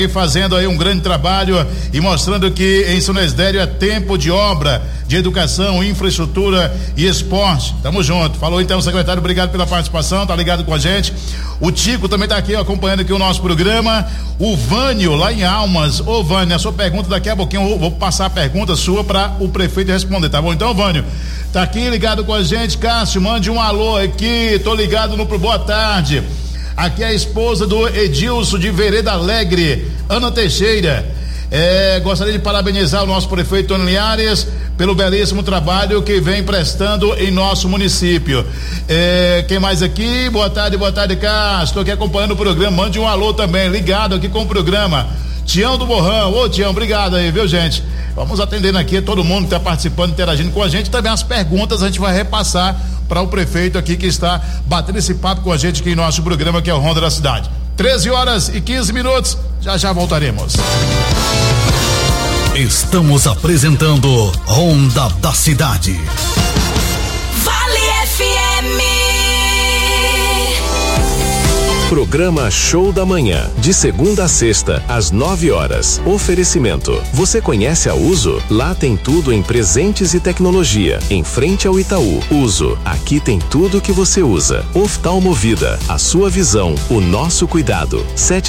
fazendo aí um grande trabalho e mostrando que em São Esdério é tempo de obra, de educação, infraestrutura e esporte. Tamo junto. Falou então, secretário, obrigado pela participação, tá ligado com a gente. O Tico também tá aqui, ó, acompanhando aqui o nosso programa. O Vânio, lá em Almas. Ô Vânio, a sua pergunta daqui a pouquinho, eu vou passar a pergunta sua para o prefeito responder, tá bom? Então, Vânio, tá aqui ligado com a gente. Cássio, mande um alô aqui, tô ligado no Boa Tarde. Aqui é a esposa do Edilson de Vereda Alegre, Ana Teixeira. Gostaria de parabenizar o nosso prefeito Tony Linhares pelo belíssimo trabalho que vem prestando em nosso município. Quem mais aqui? Boa tarde, Cássio. Estou aqui acompanhando o programa. Mande um alô também, ligado aqui com o programa. Tião do Borrão. Ô Tião, obrigado aí, viu, gente? Vamos atendendo aqui todo mundo que está participando, interagindo com a gente. Também as perguntas a gente vai repassar para o prefeito aqui que está batendo esse papo com a gente aqui em nosso programa, que é o Ronda da Cidade. 13h15. Já voltaremos. Estamos apresentando Ronda da Cidade. Vale FM. Programa Show da Manhã, de segunda a sexta, às 9h. Oferecimento. Você conhece a Uso? Lá tem tudo em presentes e tecnologia. Em frente ao Itaú. Uso. Aqui tem tudo que você usa. Oftalmovida. A sua visão. O nosso cuidado.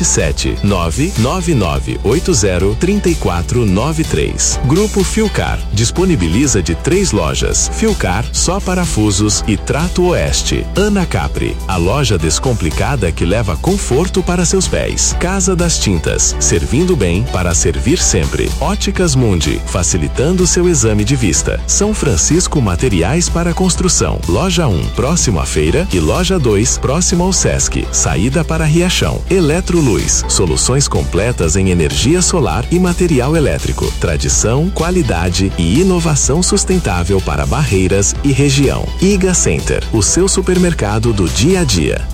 77999803493. Grupo Filcar. Disponibiliza de 3 lojas. Filcar, só parafusos e Trato Oeste. Ana Capri. A loja descomplicada que leva conforto para seus pés. Casa das Tintas, servindo bem para servir sempre. Óticas Mundi, facilitando seu exame de vista. São Francisco Materiais para Construção. Loja 1, próximo à feira, e Loja 2, próximo ao Sesc. Saída para Riachão. Eletroluz, soluções completas em energia solar e material elétrico. Tradição, qualidade e inovação sustentável para Barreiras e região. Iga Center, o seu supermercado do dia a dia.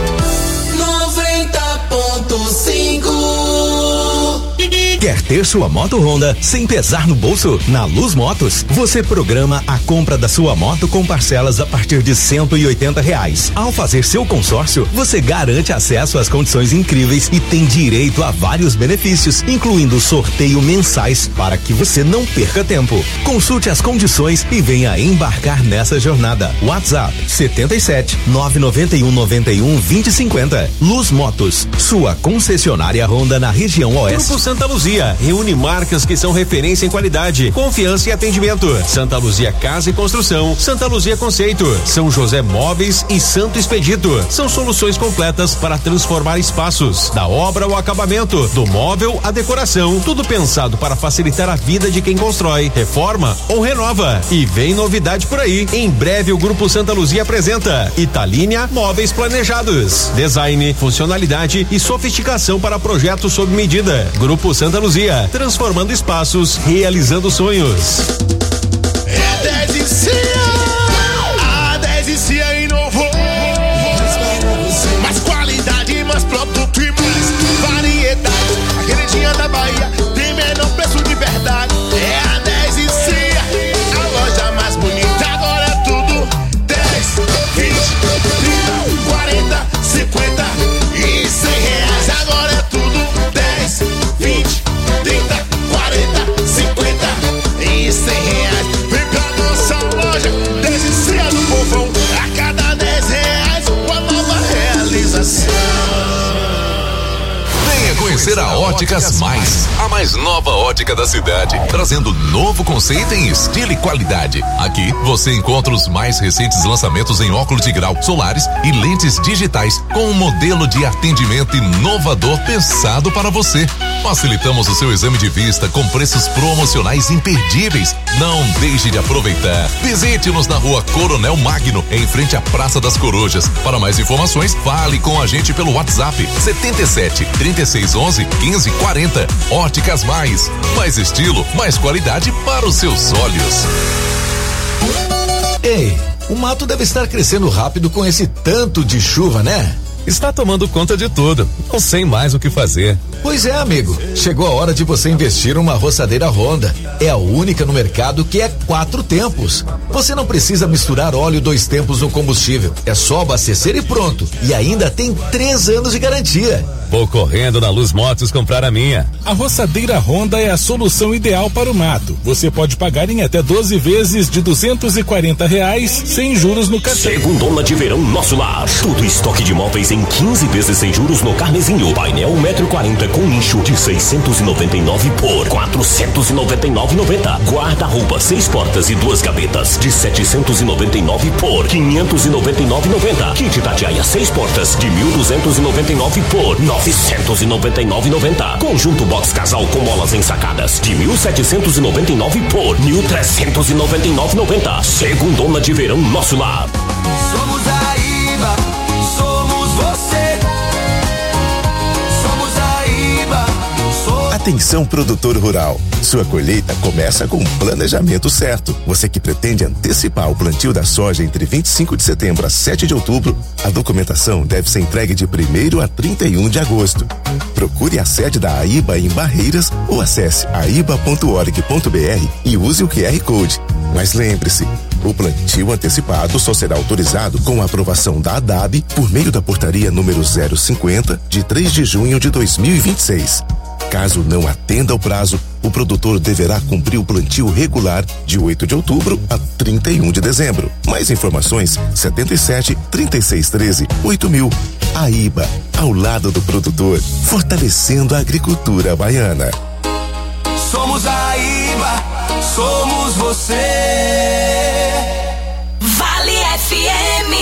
90.5. Quer ter sua moto Honda sem pesar no bolso? Na Luz Motos, você programa a compra da sua moto com parcelas a partir de R$180. Ao fazer seu consórcio, você garante acesso às condições incríveis e tem direito a vários benefícios, incluindo sorteio mensais, para que você não perca tempo. Consulte as condições e venha embarcar nessa jornada. WhatsApp 77 991 91 2050. Luz Motos, sua concessionária Honda na região Oeste. Grupo Santa Luzia reúne marcas que são referência em qualidade, confiança e atendimento. Santa Luzia Casa e Construção, Santa Luzia Conceito, São José Móveis e Santo Expedito. São soluções completas para transformar espaços, da obra ao acabamento, do móvel à decoração, tudo pensado para facilitar a vida de quem constrói, reforma ou renova. E vem novidade por aí. Em breve o Grupo Santa Luzia apresenta Italínia Móveis Planejados, design, funcionalidade e sofisticação para projetos sob medida. Grupo Santa Luzia, transformando espaços, realizando sonhos. É 10 e Cia, a 10 e Cia inovou. Mais qualidade, mais produto e mais variedade. A queridinha da Bahia tem menor preço de verdade. É a 10 e Cia, a loja mais bonita. Agora é tudo 10, 20, 30, 40, 50 e R$100. Agora é tudo 10, 20, 30, 40, 50 e R$100. Vem pra nossa loja, 10 e Cia do povão. A cada R$10, uma nova realização. Venha conhecer a Óticas Mais, a mais nova ótica da cidade, trazendo novo conceito em estilo e qualidade. Aqui você encontra os mais recentes lançamentos em óculos de grau, solares e lentes digitais, com um modelo de atendimento inovador pensado para você. Facilitamos o seu exame de vista com preços promocionais imperdíveis. Não deixe de aproveitar. Visite-nos na Rua Coronel Magno, em frente à Praça das Corujas. Para mais informações, fale com a gente pelo WhatsApp 77 3611 1540. Óticas Mais estilo, mais qualidade para os seus olhos. Ei, o mato deve estar crescendo rápido com esse tanto de chuva, né? Está tomando conta de tudo. Não sei mais o que fazer. Pois é, amigo. Chegou a hora de você investir numa roçadeira Honda. É a única no mercado que é 4 tempos. Você não precisa misturar óleo 2 tempos no combustível. É só abastecer e pronto. E ainda tem 3 anos de garantia. Vou correndo na Luz Motos comprar a minha. A roçadeira Honda é a solução ideal para o mato. Você pode pagar em até 12 vezes de R$240 sem juros no cartão. Segundona de verão Nosso Lar. Tudo estoque de móveis em 15 vezes sem juros no Carnezinho. Painel 1,40 m com nicho de 699 por 499,90. Guarda-roupa 6 portas e 2 gavetas de 799 por 599,90. Kit Tatiaia 6 portas de 1.299 por 999,90. Conjunto box casal com molas ensacadas de 1.799 por 1.399,90. Segundona de verão Nosso Lar. Somos a IBA, somos você. Somos a IBA. Atenção, produtor rural. Sua colheita começa com um planejamento certo. Você que pretende antecipar o plantio da soja entre 25 de setembro a 7 de outubro, a documentação deve ser entregue de 1º a 31 de agosto. Procure a sede da AIBA em Barreiras ou acesse aiba.org.br e use o QR Code. Mas lembre-se, o plantio antecipado só será autorizado com a aprovação da ADAB por meio da portaria número 050 de 3 de junho de 2026. Caso não atenda ao prazo, o produtor deverá cumprir o plantio regular de 8 de outubro a 31 de dezembro. Mais informações 77 36 13 8000. AIBA, ao lado do produtor, fortalecendo a agricultura baiana. Somos a IBA, somos você. Vale FM.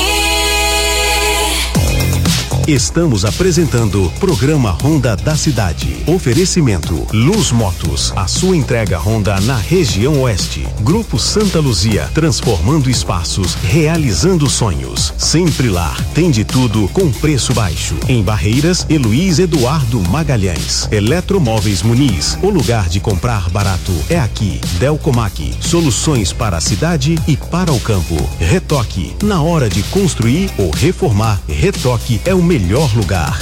Estamos apresentando Programa Honda da Cidade. Oferecimento Luz Motos, a sua entrega Honda na região oeste. Grupo Santa Luzia, transformando espaços, realizando sonhos. Sempre Lar, tem de tudo com preço baixo. Em Barreiras, Heloís Eduardo Magalhães. Eletromóveis Muniz, o lugar de comprar barato é aqui. Delcomac, soluções para a cidade e para o campo. Retoque, na hora de construir ou reformar, Retoque é o melhor lugar.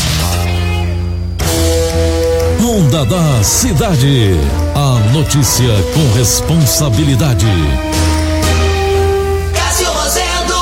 Honda da Cidade. A notícia com responsabilidade. Cássio Rosendo.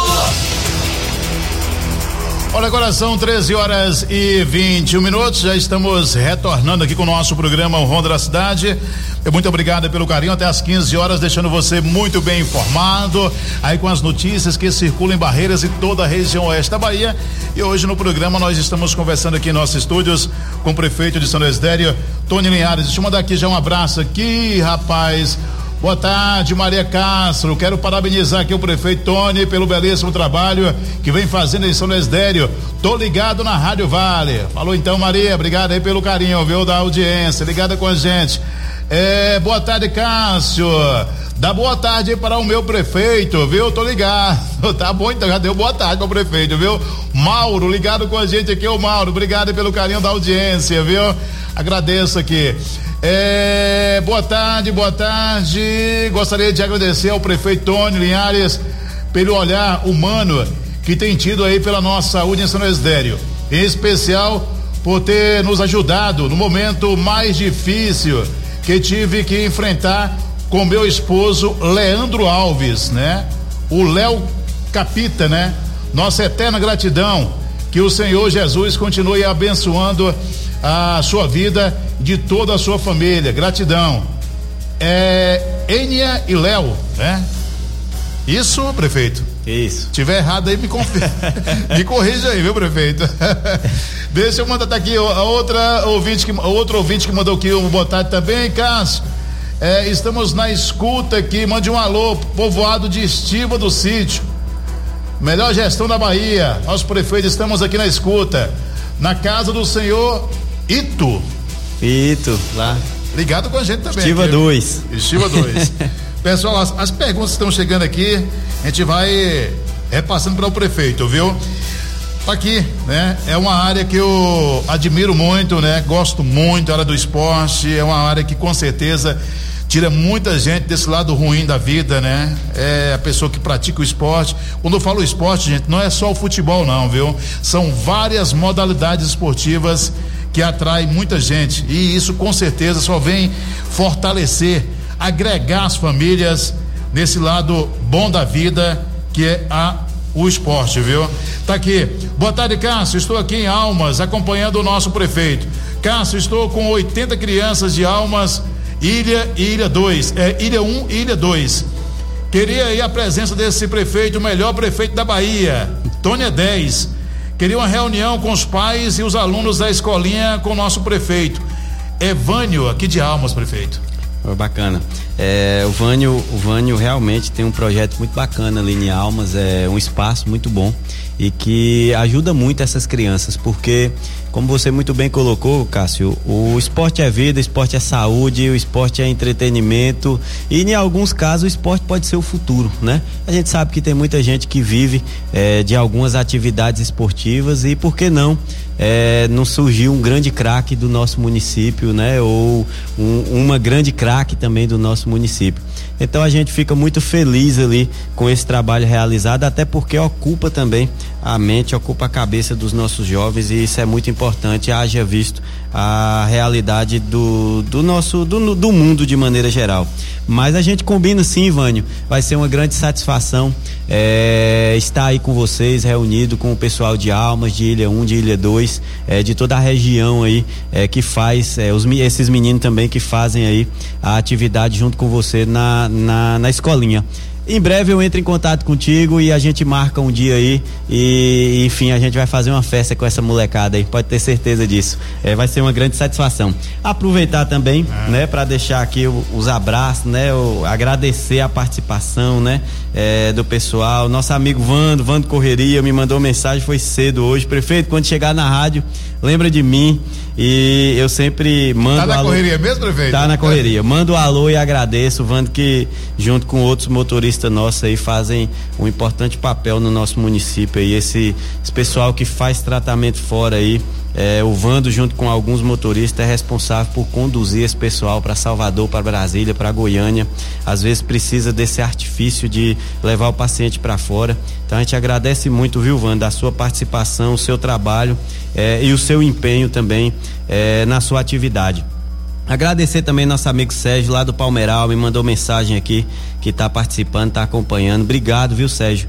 Olha, agora são 13h21. Já estamos retornando aqui com o nosso programa Honda da Cidade. Muito obrigado pelo carinho, até às 15 horas, deixando você muito bem informado aí com as notícias que circulam em Barreiras e toda a região oeste da Bahia. E hoje no programa nós estamos conversando aqui em nossos estúdios com o prefeito de São Esdério, Tony Linhares. Deixa eu mandar aqui já um abraço aqui, rapaz. Boa tarde, Maria Castro. Quero parabenizar aqui o prefeito Tony pelo belíssimo trabalho que vem fazendo em São Esdério. Tô ligado na Rádio Vale. Falou então, Maria, obrigado aí pelo carinho, viu, da audiência, ligada com a gente. Boa tarde, Cássio. Dá boa tarde aí para o meu prefeito, viu? Tô ligado. Tá bom, então já deu boa tarde para o prefeito, viu? Mauro, ligado com a gente aqui, o Mauro. Obrigado pelo carinho da audiência, viu? Agradeço aqui. Boa tarde, boa tarde. Gostaria de agradecer ao prefeito Tony Linhares pelo olhar humano que tem tido aí pela nossa saúde em São Esdério. Em especial por ter nos ajudado no momento mais difícil que tive que enfrentar com meu esposo Leandro Alves, né? O Léo Capita, né? Nossa eterna gratidão, que o Senhor Jesus continue abençoando a sua vida, de toda a sua família. Gratidão. Enia e Léo, né? Isso, prefeito? Isso. Se tiver errado aí, me corrija aí, viu, prefeito? Deixa eu mandar aqui outro ouvinte que mandou aqui boa tarde também, Cássio. Estamos na escuta aqui, mande um alô, povoado de Estiva do Sítio. Melhor gestão da Bahia. Nosso prefeito, estamos aqui na escuta. Na casa do senhor Ito, lá. Ligado com a gente também. Estiva 2. Estiva 2. Pessoal, as perguntas estão chegando aqui, a gente vai repassando para o prefeito, viu? Tá aqui, né? É uma área que eu admiro muito, né? Gosto muito, a área do esporte, é uma área que com certeza tira muita gente desse lado ruim da vida, né? É a pessoa que pratica o esporte. Quando eu falo esporte, gente, não é só o futebol não, viu? São várias modalidades esportivas que atraem muita gente, e isso com certeza só vem fortalecer, agregar as famílias nesse lado bom da vida que é o esporte, viu? Tá aqui. Boa tarde, Cássio. Estou aqui em Almas, acompanhando o nosso prefeito. Cássio, estou com 80 crianças de Almas, Ilha 2, Ilha 1 e Ilha 2. Queria aí a presença desse prefeito, o melhor prefeito da Bahia, Tony 10. Queria uma reunião com os pais e os alunos da escolinha com o nosso prefeito. Evânio, aqui de Almas, prefeito. Bacana. O Vânio realmente tem um projeto muito bacana ali em Almas, um espaço muito bom e que ajuda muito essas crianças, porque, como você muito bem colocou, Cássio, o esporte é vida, o esporte é saúde, o esporte é entretenimento e em alguns casos o esporte pode ser o futuro, né? A gente sabe que tem muita gente que vive de algumas atividades esportivas e por que não surgiu um grande craque do nosso município, né? Ou uma grande craque também do nosso município. Então a gente fica muito feliz ali com esse trabalho realizado, até porque ocupa também a mente, ocupa a cabeça dos nossos jovens e isso é muito importante, haja visto a realidade do mundo de maneira geral. Mas a gente combina sim, Vânio, vai ser uma grande satisfação estar aí com vocês, reunido com o pessoal de Almas, de Ilha 1, de Ilha 2, de toda a região aí, que faz, esses meninos também que fazem aí a atividade junto com você na escolinha. Em breve eu entro em contato contigo e a gente marca um dia aí e enfim, a gente vai fazer uma festa com essa molecada aí, pode ter certeza disso. Vai ser uma grande satisfação. Aproveitar também, né, para deixar aqui os abraços, né, agradecer a participação, né, do pessoal. Nosso amigo Vando Correria me mandou mensagem, foi cedo hoje. Prefeito, quando chegar na rádio, lembra de mim. E eu sempre mando. Tá na correria mesmo, prefeito? Tá na correria. Mando um alô e agradeço, Vando, que junto com outros motoristas nossos aí fazem um importante papel no nosso município aí. Esse pessoal que faz tratamento fora aí. O Vando, junto com alguns motoristas, é responsável por conduzir esse pessoal para Salvador, para Brasília, para Goiânia. Às vezes precisa desse artifício de levar o paciente para fora. Então a gente agradece muito, viu, Vando, a sua participação, o seu trabalho e o seu empenho também na sua atividade. Agradecer também nosso amigo Sérgio lá do Palmeiral, me mandou mensagem aqui que tá participando, tá acompanhando. Obrigado, viu, Sérgio?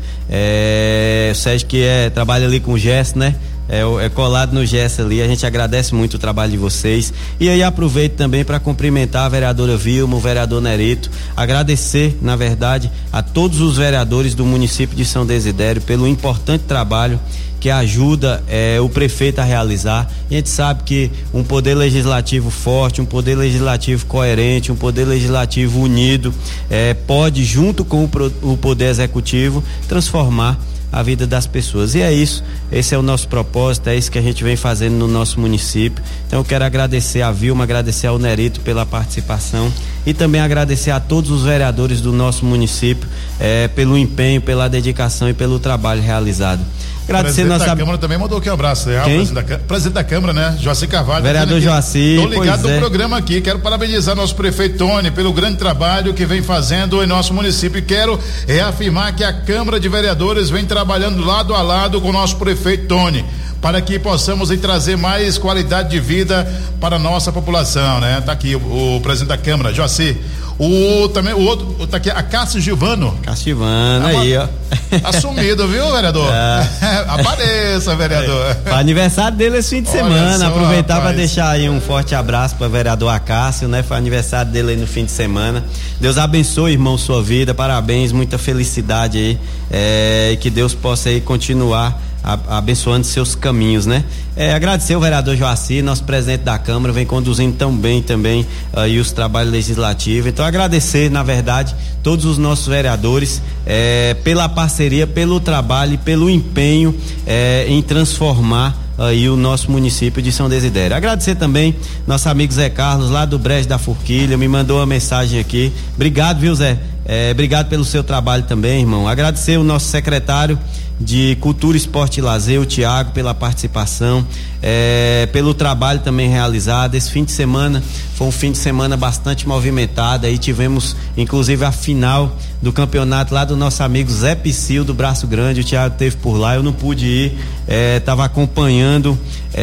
O Sérgio que trabalha ali com o Gesso, né? Colado no Gesso ali, a gente agradece muito o trabalho de vocês. E aí aproveito também para cumprimentar a vereadora Vilma, o vereador Nerito, agradecer, na verdade, a todos os vereadores do município de São Desidério pelo importante trabalho que ajuda o prefeito a realizar. A gente sabe que um poder legislativo forte, um poder legislativo coerente, um poder legislativo unido pode, junto com o poder executivo, transformar a vida das pessoas. E é isso, esse é o nosso propósito, é isso que a gente vem fazendo no nosso município. Então eu quero agradecer a Vilma, agradecer ao Nerito pela participação e também agradecer a todos os vereadores do nosso município pelo empenho, pela dedicação e pelo trabalho realizado. Agradecer nossa... da Câmara também mandou aqui um abraço. Presidente da Câmara, né? Joaci Carvalho. Vereador Joaci. Tô ligado no programa aqui. Quero parabenizar nosso prefeito Tony pelo grande trabalho que vem fazendo em nosso município. E quero reafirmar que a Câmara de Vereadores vem trabalhando lado a lado com o nosso prefeito Tony, para que possamos trazer mais qualidade de vida para a nossa população, né? Tá aqui o presidente da Câmara, Joaci. Também o outro, tá aqui, a Cássio Gilvano. Cássio Gilvano, aí, ó. Assumido, viu, vereador? Apareça, vereador. Aniversário dele esse fim de semana. Aproveitar para deixar aí um forte abraço para o vereador Acácio, né? Foi aniversário dele aí no fim de semana. Deus abençoe, irmão, sua vida. Parabéns, muita felicidade aí. E que Deus possa aí continuar abençoando seus caminhos, né? Agradecer o vereador Joaci, nosso presidente da Câmara, vem conduzindo tão bem também aí os trabalhos legislativos. Então agradecer, na verdade, todos os nossos vereadores pela parceria, pelo trabalho e pelo empenho em transformar aí o nosso município de São Desidério. Agradecer também nosso amigo Zé Carlos lá do Brejo da Forquilha, me mandou uma mensagem aqui. Obrigado, viu, Zé? Obrigado pelo seu trabalho também, irmão. Agradecer o nosso secretário de Cultura, Esporte e Lazer, o Tiago, pela participação, pelo trabalho também realizado. Esse fim de semana foi um fim de semana bastante movimentado, aí tivemos inclusive a final do campeonato lá do nosso amigo Zé Psyll do Braço Grande. O Tiago esteve por lá, eu não pude ir, estava acompanhando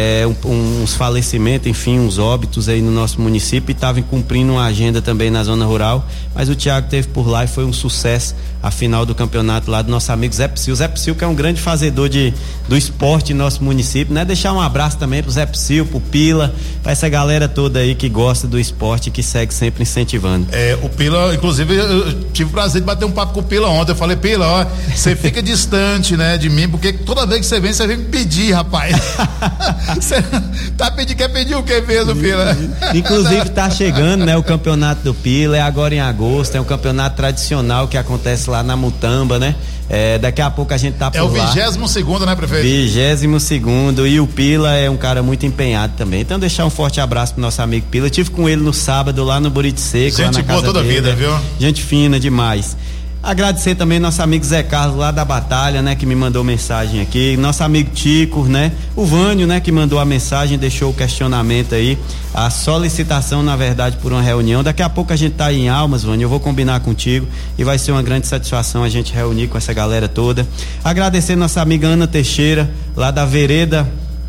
uns falecimentos, enfim, uns óbitos aí no nosso município, e estava cumprindo uma agenda também na zona rural, mas o Tiago esteve por lá e foi um sucesso a final do campeonato lá do nosso amigo Zé Psyll. Zé Psyll, que é é um grande fazedor do esporte em nosso município, né? Deixar um abraço também pro Zé Psyu, pro Pila, pra essa galera toda aí que gosta do esporte e que segue sempre incentivando. O Pila, inclusive, eu tive o prazer de bater um papo com o Pila ontem. Eu falei, Pila, ó, você fica distante, né, de mim, porque toda vez que você vem me pedir, rapaz. Você quer pedir o que mesmo, Pila? Inclusive tá chegando, né, o campeonato do Pila, é agora em agosto, é um campeonato tradicional que acontece lá na Mutamba, né? Daqui a pouco a gente tá por lá. É o 22º, né, prefeito? 22º, e o Pila é um cara muito empenhado também. Então deixar um forte abraço pro nosso amigo Pila. Eu tive com ele no sábado lá no Buriti Seco, lá na casa toda dele, vida, viu? Gente fina demais. Agradecer também nosso amigo Zé Carlos lá da Batalha, né, que me mandou mensagem aqui, nosso amigo Tico, né, o Vânio, né, que mandou a mensagem, deixou o questionamento aí, a solicitação, na verdade, por uma reunião. Daqui a pouco a gente tá aí em Almas, Vânio, eu vou combinar contigo e vai ser uma grande satisfação a gente reunir com essa galera toda. Agradecer nossa amiga Ana Teixeira, lá da Vereda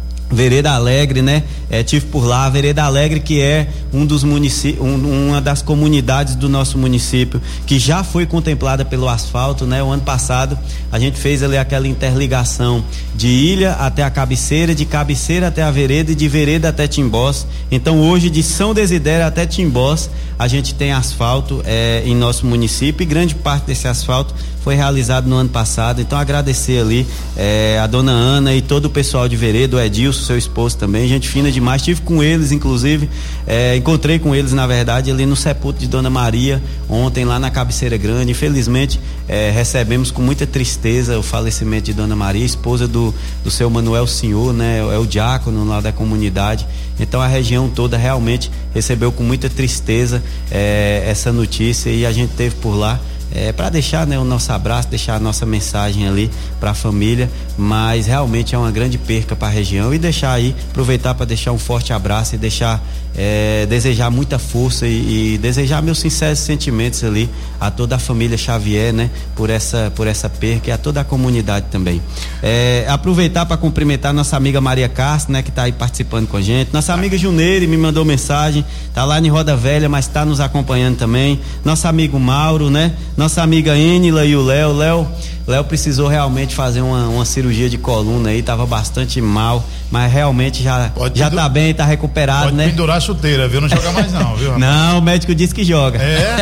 Alegre, né? Tive por lá, a Vereda Alegre, que é um dos municípios, uma das comunidades do nosso município que já foi contemplada pelo asfalto, né? O ano passado a gente fez ali aquela interligação de Ilha até a cabeceira, de cabeceira até a vereda e de vereda até Timbós. Então hoje de São Desidério até Timbós a gente tem asfalto em nosso município, e grande parte desse asfalto foi realizado no ano passado. Então agradecer ali a dona Ana e todo o pessoal de Vereda, o Edilson, seu esposo também, gente fina demais. Estive com eles, inclusive, encontrei com eles, na verdade, ali no sepulcro de Dona Maria ontem, lá na Cabeceira Grande. Infelizmente recebemos com muita tristeza o falecimento de Dona Maria, esposa do seu Manuel Senhor, né? É o diácono lá da comunidade. Então a região toda realmente recebeu com muita tristeza essa notícia, e a gente teve por lá para deixar, né, o nosso abraço, deixar a nossa mensagem ali para a família, mas realmente é uma grande perca para a região. E deixar aí, aproveitar para deixar um forte abraço e deixar desejar muita força e desejar meus sinceros sentimentos ali a toda a família Xavier, né, por essa perca, e a toda a comunidade também. Aproveitar para cumprimentar nossa amiga Maria Castro, né, que está aí participando com a gente. Nossa amiga Juneire me mandou mensagem, tá lá em Roda Velha, mas está nos acompanhando também. Nosso amigo Mauro, né? Nossa amiga Enila e o Léo precisou realmente fazer uma cirurgia de coluna aí, tava bastante mal, mas realmente já tá bem, tá recuperado, pode, né? Pode pendurar a chuteira, viu? Não joga mais não, viu? Rapaz? Não, o médico disse que joga.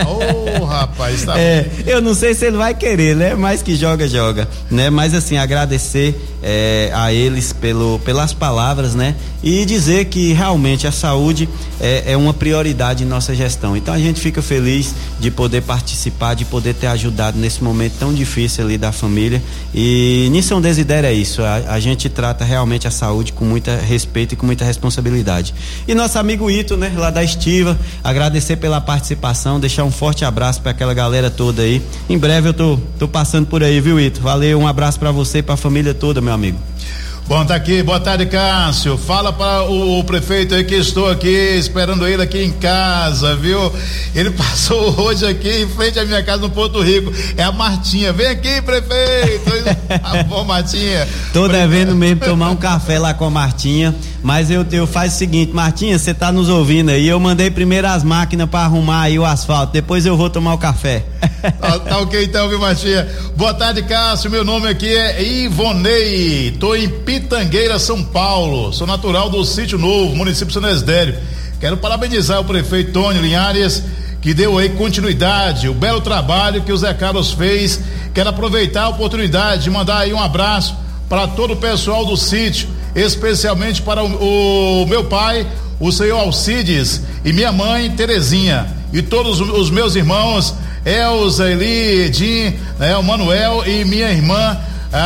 Rapaz, tá eu não sei se ele vai querer, né? Mas que joga, né? Mas assim, agradecer a eles pelas palavras, né? E dizer que realmente a saúde é uma prioridade em nossa gestão. Então a gente fica feliz de poder participar, de poder ter ajudado nesse momento tão difícil ali da família. E nisso São Desidério é isso, a gente trata realmente a saúde com muito respeito e com muita responsabilidade. E nosso amigo Ito, né, lá da Estiva, agradecer pela participação, deixar um forte abraço para aquela galera toda aí. Em breve eu tô passando por aí, viu, Ito? Valeu, um abraço para você e para a família toda, meu amigo. Bom, tá aqui, boa tarde, Cássio. Fala para o prefeito aí que estou aqui esperando ele aqui em casa, viu? Ele passou hoje aqui em frente à minha casa no Porto Rico. É a Martinha. Vem aqui, prefeito. Bom, Martinha. Tô devendo mesmo tomar um café lá com a Martinha, mas eu faço o seguinte, Martinha, você tá nos ouvindo aí, eu mandei primeiro as máquinas para arrumar aí o asfalto, depois eu vou tomar o café. Tá ok então, viu, Martinha? Boa tarde, Cássio, meu nome aqui é Ivonei, tô em Pitangueira, São Paulo, sou natural do Sítio Novo, município de São Desidério. Quero parabenizar o prefeito Tony Linhares, que deu aí continuidade, o belo trabalho que o Zé Carlos fez. Quero aproveitar a oportunidade de mandar aí um abraço para todo o pessoal do sítio, especialmente para o meu pai, o senhor Alcides, e minha mãe Terezinha, e todos os meus irmãos, Elza, Eli, Edim, o Manuel e minha irmã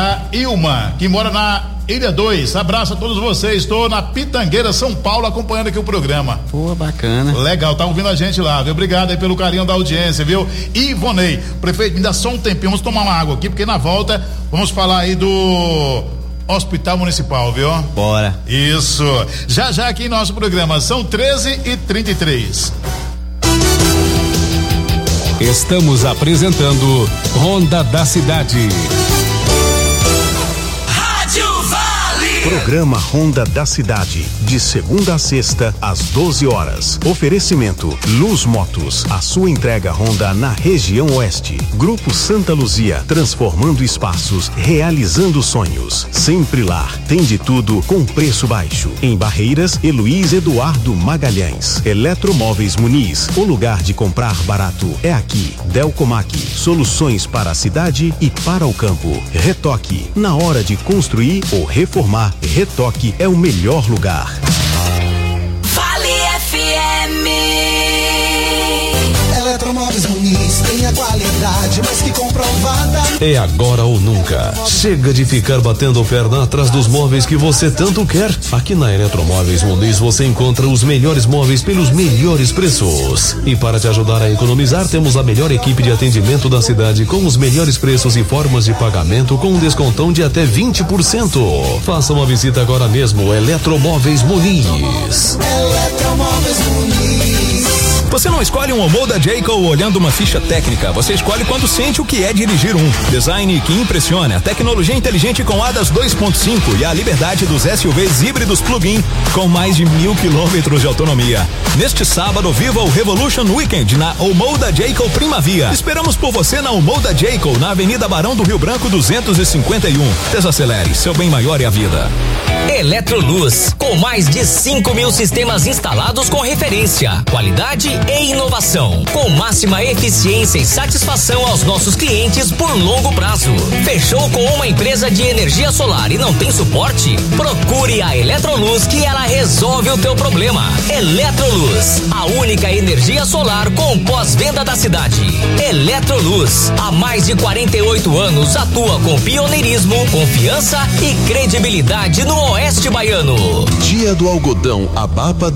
Ilma, que mora na Ilha 2. Abraço a todos vocês. Estou na Pitangueira, São Paulo, acompanhando aqui o programa. Pô, bacana. Legal, tá ouvindo a gente lá, viu? Obrigado aí pelo carinho da audiência, viu? Ivonei, prefeito, me dá só um tempinho, vamos tomar uma água aqui, porque na volta vamos falar aí do Hospital Municipal, viu? Bora. Isso. Já aqui em nosso programa, são 13h33. Estamos apresentando Ronda da Cidade. Rádio Vale. Programa Ronda da Cidade, de segunda a sexta, às 12 horas. Oferecimento Luz Motos, a sua entrega Honda na região oeste. Grupo Santa Luzia, transformando espaços, realizando sonhos. Sempre lá, tem de tudo com preço baixo. Em Barreiras, Luiz Eduardo Magalhães. Eletromóveis Muniz, o lugar de comprar barato é aqui. Delcomac, soluções para a cidade e para o campo. Retoque, na hora de construir ou reformar, Retoque é o melhor lugar. Vale FM. Eletromóveis Muniz tem a qualidade mais que comprovada. É agora ou nunca. Chega de ficar batendo perna atrás dos móveis que você tanto quer. Aqui na Eletromóveis Muniz você encontra os melhores móveis pelos melhores preços. E para te ajudar a economizar, temos a melhor equipe de atendimento da cidade com os melhores preços e formas de pagamento com um descontão de até 20%. Faça uma visita agora mesmo. Eletromóveis Muniz. Eletromóveis Muniz. Você não escolhe um Omou da Jayco olhando uma ficha técnica, você escolhe quando sente o que é dirigir um. Design que impressiona, tecnologia inteligente com ADAS 2.5 e a liberdade dos SUVs híbridos plug-in com mais de 1.000 quilômetros de autonomia. Neste sábado, viva o Revolution Weekend na Omou da Jayco Primavia. Esperamos por você na Omou da Jayco, na Avenida Barão do Rio Branco 251. Desacelere, seu bem maior é a vida. Eletroluz, com mais de 5.000 sistemas instalados com referência, qualidade e inovação, com máxima eficiência e satisfação aos nossos clientes por longo prazo. Fechou com uma empresa de energia solar e não tem suporte? Procure a Eletroluz que ela resolve o teu problema. Eletroluz, a única energia solar com pós-venda da cidade. Eletroluz, há mais de 48 anos atua com pioneirismo, confiança e credibilidade no Oeste Baiano. Dia do Algodão Abapa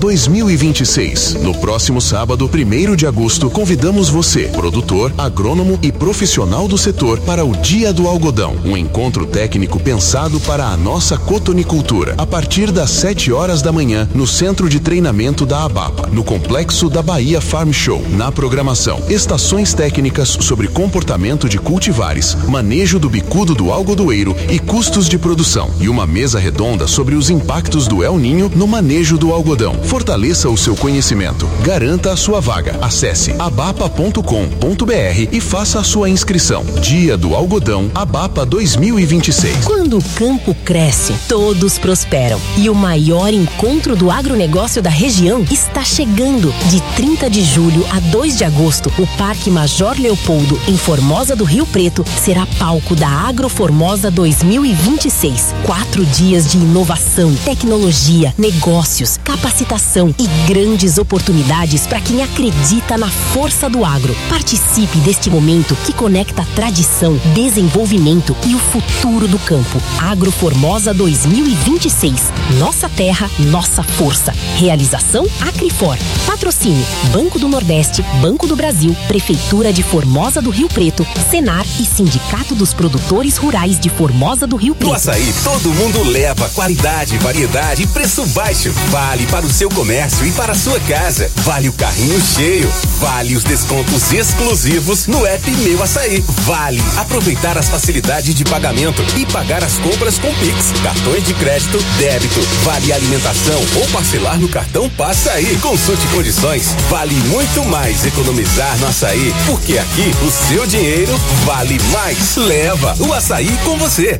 2026. No próximo sábado, 1º de agosto, convidamos você, produtor, agrônomo e profissional do setor, para o Dia do Algodão. Um encontro técnico pensado para a nossa cotonicultura. A partir das 7 horas da manhã, no Centro de Treinamento da Abapa, no Complexo da Bahia Farm Show. Na programação, estações técnicas sobre comportamento de cultivares, manejo do bicudo do algodoeiro e custos de produção. E uma mesa redonda sobre os impactos do El Ninho no manejo do algodão. Fortaleça o seu conhecimento. Garanta a sua vaga. Acesse abapa.com.br e faça a sua inscrição. Dia do Algodão Abapa 2026. Quando o campo cresce, todos prosperam. E o maior encontro do agronegócio da região está chegando. De 30 de julho a 2 de agosto, o Parque Major Leopoldo, em Formosa do Rio Preto, será palco da Agroformosa 2026. 4 dias de inovação, tecnologia, negócios, capacitação e grandes oportunidades para quem acredita na força do agro. Participe deste momento que conecta tradição, desenvolvimento e o futuro do campo. Agroformosa 2026. Nossa terra, nossa força. Realização Acrifor. Patrocínio Banco do Nordeste, Banco do Brasil, Prefeitura de Formosa do Rio Preto, Senar e Sindicato dos Produtores Rurais de Formosa do Rio Preto. No açaí, todo mundo leva qualidade, variedade e preço baixo. Vale para o seu comércio e para a sua casa. Vale o carrinho cheio. Vale os descontos exclusivos no app Meu Açaí. Vale aproveitar as facilidades de pagamento e pagar as compras com Pix, cartões de crédito, débito. Vale alimentação ou parcelar no cartão Passa Aí. Consulte condições. Vale muito mais economizar no açaí, porque aqui o seu dinheiro vale mais. Leva o açaí com você.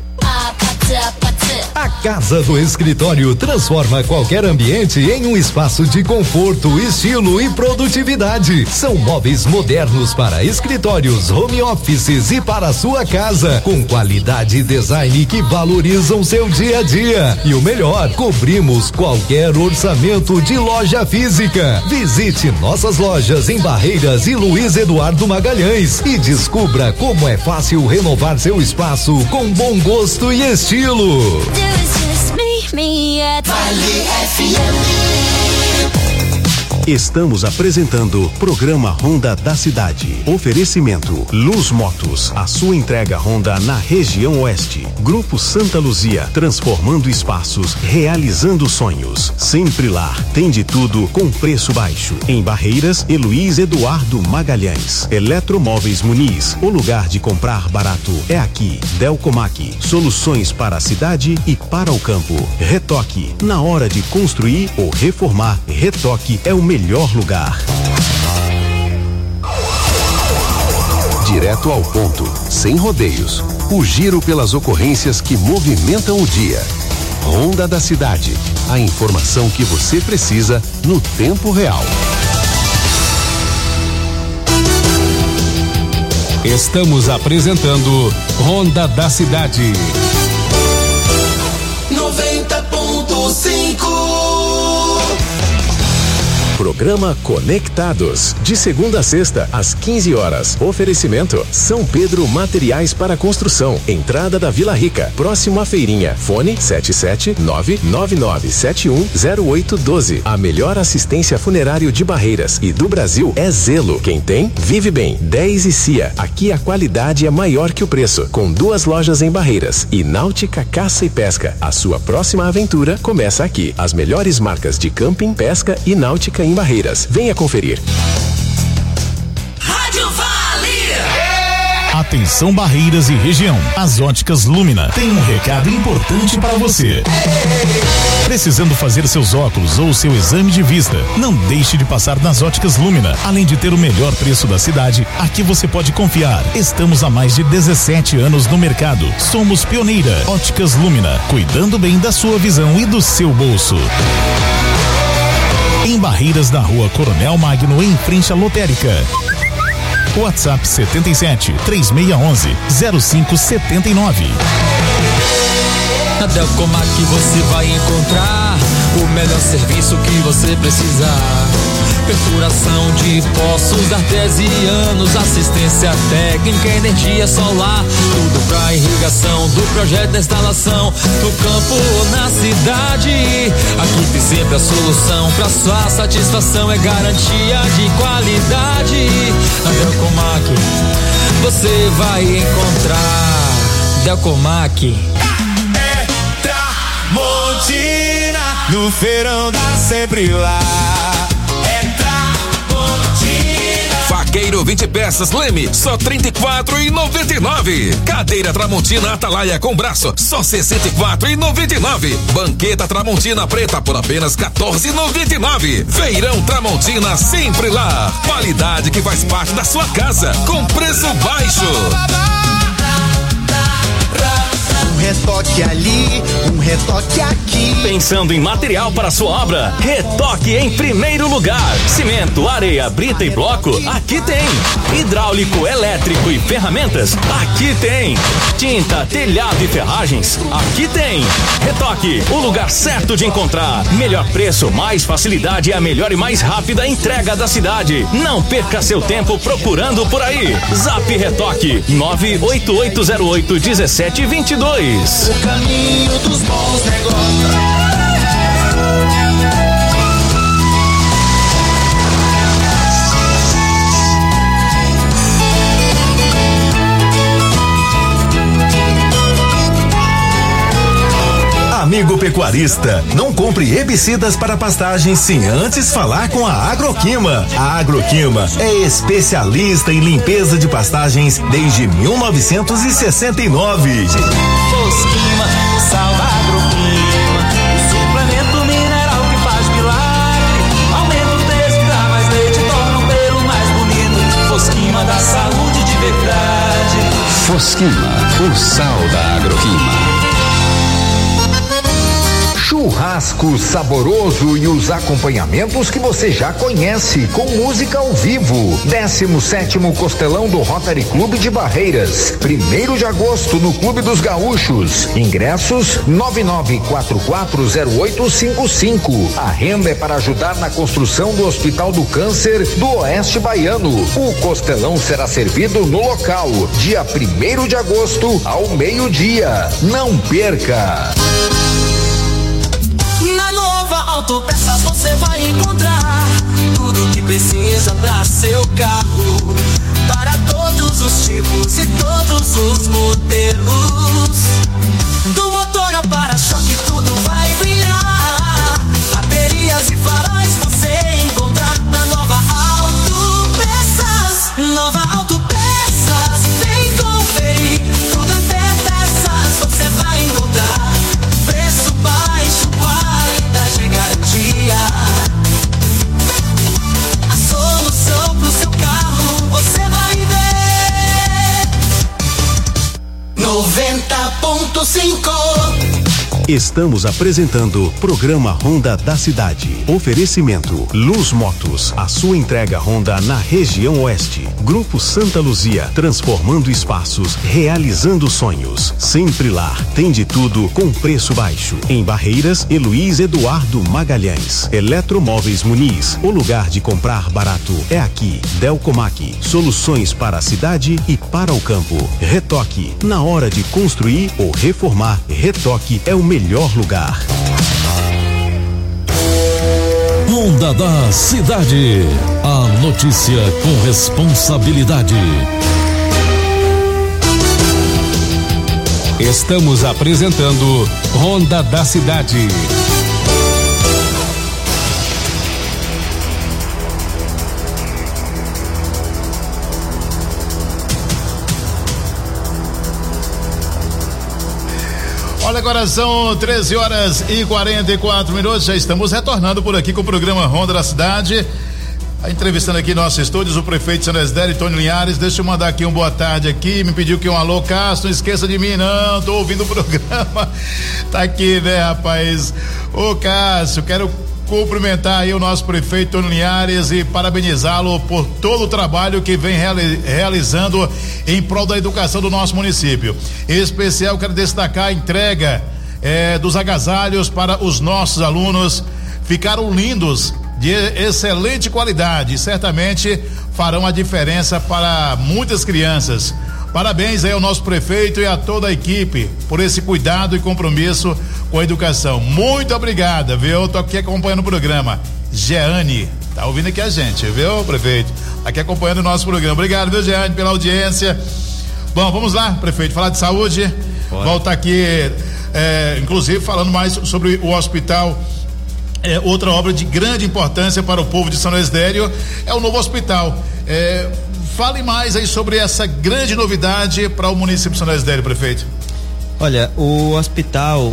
A Casa do Escritório transforma qualquer ambiente em um espaço de conforto, estilo e produtividade. São móveis modernos para escritórios, home offices e para a sua casa, com qualidade e design que valorizam seu dia a dia. E o melhor, cobrimos qualquer orçamento de loja física. Visite nossas lojas em Barreiras e Luiz Eduardo Magalhães e descubra como é fácil renovar seu espaço com bom gosto e estilo. Vale FM. Estamos apresentando Programa Honda da Cidade. Oferecimento Luz Motos, a sua entrega Honda na região oeste. Grupo Santa Luzia, transformando espaços, realizando sonhos. Sempre Lar, tem de tudo com preço baixo. Em Barreiras, Heloís Eduardo Magalhães. Eletromóveis Muniz, o lugar de comprar barato é aqui. Delcomac, soluções para a cidade e para o campo. Retoque, na hora de construir ou reformar, Retoque é o melhor lugar. Direto ao ponto, sem rodeios. O giro pelas ocorrências que movimentam o dia. Honda da Cidade. A informação que você precisa no tempo real. Estamos apresentando Honda da Cidade. 90.5. Programa Conectados, de segunda a sexta, às 15 horas. Oferecimento São Pedro Materiais para Construção, entrada da Vila Rica, próximo à feirinha. Fone 77999710812. A melhor assistência funerário de Barreiras e do Brasil é Zelo. Quem tem, vive bem. 10 e Cia. Aqui a qualidade é maior que o preço. Com 2 lojas em Barreiras e Náutica Caça e Pesca. A sua próxima aventura começa aqui. As melhores marcas de camping, pesca e náutica em Barreiras. Venha conferir. Rádio Vale. Atenção Barreiras e região. As Óticas Lumina tem um recado importante para você. Precisando fazer seus óculos ou seu exame de vista? Não deixe de passar nas Óticas Lumina. Além de ter o melhor preço da cidade, aqui você pode confiar. Estamos há mais de 17 anos no mercado. Somos pioneira. Óticas Lumina, cuidando bem da sua visão e do seu bolso. Em Barreiras, na Rua Coronel Magno, em frente à lotérica. WhatsApp 77 3611 0579. Na Delcomac você vai encontrar o melhor serviço que você precisar. Perfuração de poços artesianos, assistência técnica, energia solar, tudo pra irrigação, do projeto da instalação, no campo ou na cidade. Aqui tem sempre a solução, pra sua satisfação é garantia de qualidade. Na Delcomac você vai encontrar Delcomac. Tramontina, no feirão dá sempre lá. Faqueiro 20 peças Leme, só R$34,99. Cadeira Tramontina Atalaia com braço, só R$64,99. Banqueta Tramontina preta por apenas R$14,99. Feirão Tramontina sempre lá. Qualidade que faz parte da sua casa, com preço baixo. Um retoque ali, um retoque aqui. Pensando em material para sua obra? Retoque em primeiro lugar. Cimento, areia, brita e bloco? Aqui tem. Hidráulico, elétrico e ferramentas? Aqui tem. Tinta, telhado e ferragens? Aqui tem. Retoque, o lugar certo de encontrar. Melhor preço, mais facilidade e a melhor e mais rápida entrega da cidade. Não perca seu tempo procurando por aí. Zap Retoque 988081722. O caminho dos bons negócios. Amigo pecuarista, não compre herbicidas para pastagens sem antes falar com a Agroquima. A Agroquima é especialista em limpeza de pastagens desde 1969. Fosquima, salva Agroquima, o suplemento mineral que faz milagre. Aumenta o texto, dá mais leite, torna o pelo mais bonito. Fosquima da saúde de verdade. Fosquima, o sal da Agroquima. Churrasco saboroso e os acompanhamentos que você já conhece, com música ao vivo. 17º Costelão do Rotary Clube de Barreiras, 1º de agosto no Clube dos Gaúchos. Ingressos 99440855. A renda é para ajudar na construção do Hospital do Câncer do Oeste Baiano. O costelão será servido no local, dia 1º de agosto ao meio-dia. Não perca! Na Nova Autopeças você vai encontrar seu carro, para todos os tipos e todos os modelos. Do motor ao para-choque tudo vai virar. Baterias e faróis você encontrar na Nova Auto Peças. Nova Auto Peças, vem conferir. Tudo até peças você vai encontrar. Preço baixo, qualidade e garantia. A solução pro seu carro você vai ver. 90.5. Estamos apresentando Programa Honda da Cidade. Oferecimento Luz Motos, a sua entrega Honda na região oeste. Grupo Santa Luzia, transformando espaços, realizando sonhos. Sempre lá, tem de tudo com preço baixo. Em Barreiras, Luiz Eduardo Magalhães. Eletromóveis Muniz, o lugar de comprar barato é aqui. Delcomac, soluções para a cidade e para o campo. Retoque, na hora de construir ou reformar, Retoque é o melhor lugar. Honda da Cidade. A notícia com responsabilidade. Estamos apresentando Honda da Cidade. Olha, agora são 13h44. Já estamos retornando por aqui com o programa Honda da Cidade. Entrevistando aqui em nossos estúdios o prefeito de São Desidério, Tony Linhares. Deixa eu mandar aqui um boa tarde aqui. Me pediu que um alô, Castro, não esqueça de mim, não. Tô ouvindo o programa. Tá aqui, né, rapaz? Ô, Cássio, quero cumprimentar aí o nosso prefeito Tony Linhares e parabenizá-lo por todo o trabalho que vem realizando em prol da educação do nosso município. Em especial, quero destacar a entrega dos agasalhos para os nossos alunos. Ficaram lindos, de excelente qualidade e certamente farão a diferença para muitas crianças. Parabéns aí ao nosso prefeito e a toda a equipe por esse cuidado e compromisso com a educação. Muito obrigada, viu? Tô aqui acompanhando o programa. Jeane, tá ouvindo aqui a gente, viu, prefeito? Aqui acompanhando o nosso programa. Obrigado, viu, Jeane, pela audiência. Bom, vamos lá, prefeito, falar de saúde. Volta aqui, inclusive falando mais sobre o hospital. Outra obra de grande importância para o povo de São Desidério é o novo hospital. Fale mais aí sobre essa grande novidade para o município de São Desidério, prefeito. Olha, o hospital,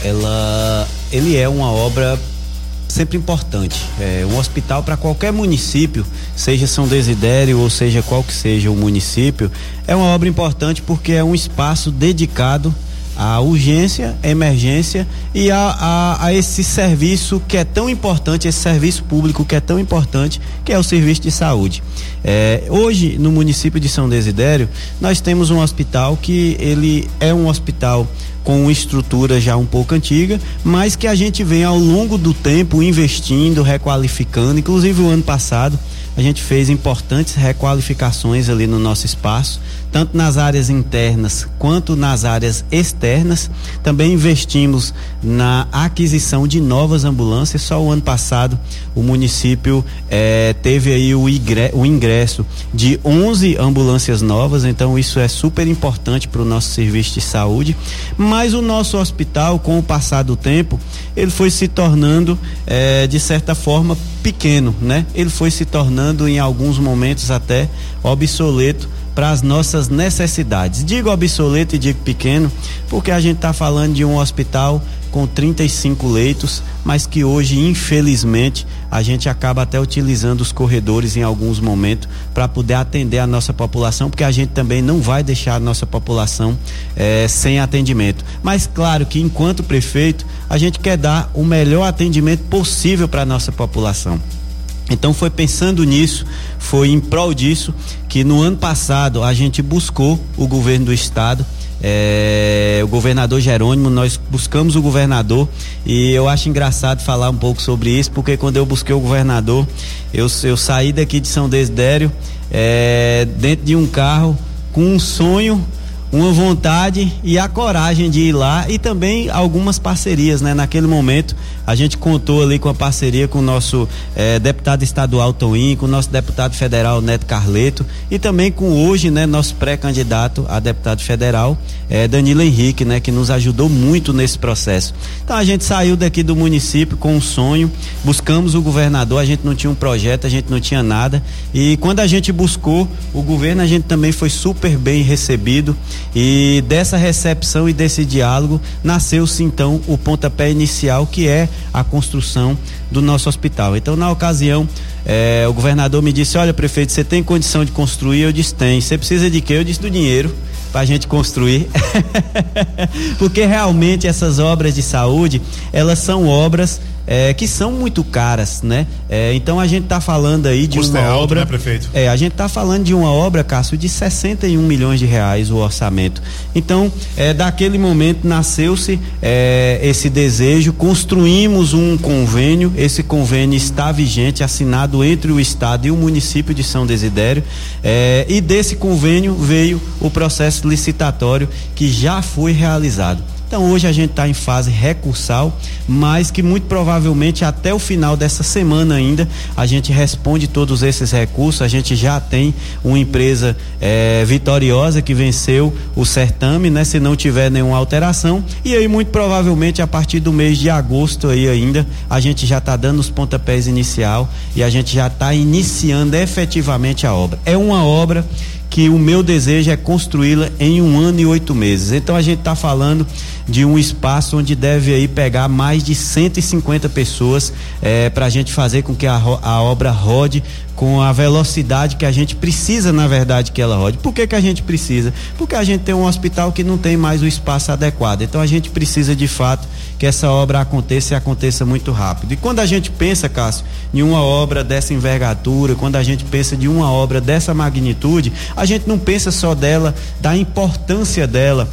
ele é uma obra sempre importante. Um hospital para qualquer município, seja São Desidério ou seja qual que seja o município, é uma obra importante porque é um espaço dedicado à urgência, emergência e a esse serviço que é tão importante, esse serviço público que é tão importante, que é o serviço de saúde. Hoje, no município de São Desidério, nós temos um hospital que ele é um hospital com uma estrutura já um pouco antiga, mas que a gente vem ao longo do tempo investindo, requalificando. Inclusive o ano passado a gente fez importantes requalificações ali no nosso espaço, tanto nas áreas internas quanto nas áreas externas. Também investimos na aquisição de novas ambulâncias. Só o ano passado o município teve aí o ingresso de 11 ambulâncias novas, então isso é super importante para o nosso serviço de saúde. Mas o nosso hospital, com o passar do tempo, ele foi se tornando de certa forma pequeno, né? Ele foi se tornando em alguns momentos até obsoleto para as nossas necessidades. Digo obsoleto e digo pequeno porque a gente está falando de um hospital com 35 leitos, mas que hoje, infelizmente, a gente acaba até utilizando os corredores em alguns momentos para poder atender a nossa população, porque a gente também não vai deixar a nossa população sem atendimento. Mas claro que, enquanto prefeito, a gente quer dar o melhor atendimento possível para a nossa população. Então foi pensando nisso, foi em prol disso que no ano passado a gente buscou o governo do estado, o governador Jerônimo. Nós buscamos o governador e eu acho engraçado falar um pouco sobre isso, porque quando eu busquei o governador, eu saí daqui de São Desidério dentro de um carro com um sonho, uma vontade e a coragem de ir lá, e também algumas parcerias, né? Naquele momento A gente contou ali com a parceria com o nosso deputado estadual Toim, com o nosso deputado federal Neto Carleto e também com hoje, né, nosso pré-candidato a deputado federal, Danilo Henrique, né, que nos ajudou muito nesse processo. Então a gente saiu daqui do município com um sonho, buscamos o governador, a gente não tinha um projeto, a gente não tinha nada, e quando a gente buscou o governo, a gente também foi super bem recebido, e dessa recepção e desse diálogo nasceu-se então o pontapé inicial, que é a construção do nosso hospital. Então, na ocasião, o governador me disse: olha, prefeito, você tem condição de construir? Eu disse: tem. Você precisa de quê? Eu disse: do dinheiro pra gente construir. Porque realmente essas obras de saúde, elas são obras que são muito caras, né? Então a gente tá falando aí de uma obra, né, prefeito? A gente tá falando de uma obra, Cássio, de 61 milhões de reais o orçamento. Então, daquele momento nasceu-se esse desejo, construímos um convênio, esse convênio está vigente, assinado entre o estado e o município de São Desidério, e desse convênio veio o processo licitatório que já foi realizado. Então hoje a gente está em fase recursal, mas que muito provavelmente até o final dessa semana ainda a gente responde todos esses recursos. A gente já tem uma empresa vitoriosa que venceu o certame, né? Se não tiver nenhuma alteração, e aí muito provavelmente a partir do mês de agosto aí ainda a gente já está dando os pontapés inicial e a gente já está iniciando efetivamente a obra. É uma obra que o meu desejo é construí-la em 1 ano e 8 meses. Então a gente está falando de um espaço onde deve aí pegar mais de 150 pessoas para a gente fazer com que a obra rode com a velocidade que a gente precisa, na verdade, que ela rode. Por que a gente precisa? Porque a gente tem um hospital que não tem mais o espaço adequado. Então a gente precisa de fato que essa obra aconteça e aconteça muito rápido. E quando a gente pensa, Cássio, em uma obra dessa envergadura, quando a gente pensa de uma obra dessa magnitude, a gente não pensa só dela, da importância dela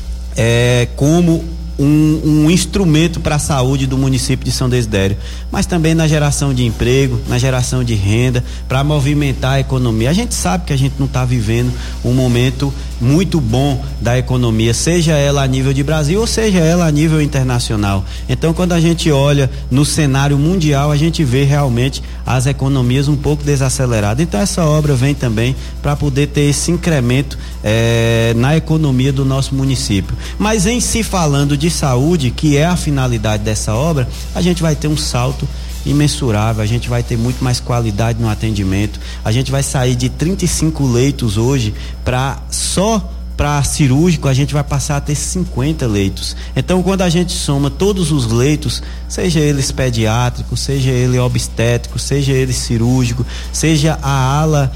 como um instrumento para a saúde do município de São Desidério, mas também na geração de emprego, na geração de renda, para movimentar a economia. A gente sabe que a gente não está vivendo um momento muito bom da economia, seja ela a nível de Brasil ou seja ela a nível internacional. Então, quando a gente olha no cenário mundial, a gente vê realmente as economias um pouco desaceleradas. Então, essa obra vem também para poder ter esse incremento na economia do nosso município. Mas em si, falando de saúde, que é a finalidade dessa obra, a gente vai ter um salto imensurável, a gente vai ter muito mais qualidade no atendimento, a gente vai sair de 35 leitos hoje para cirúrgico, a gente vai passar a ter 50 leitos. Então, quando a gente soma todos os leitos, seja eles pediátricos, seja ele obstétrico, seja ele cirúrgico, seja a ala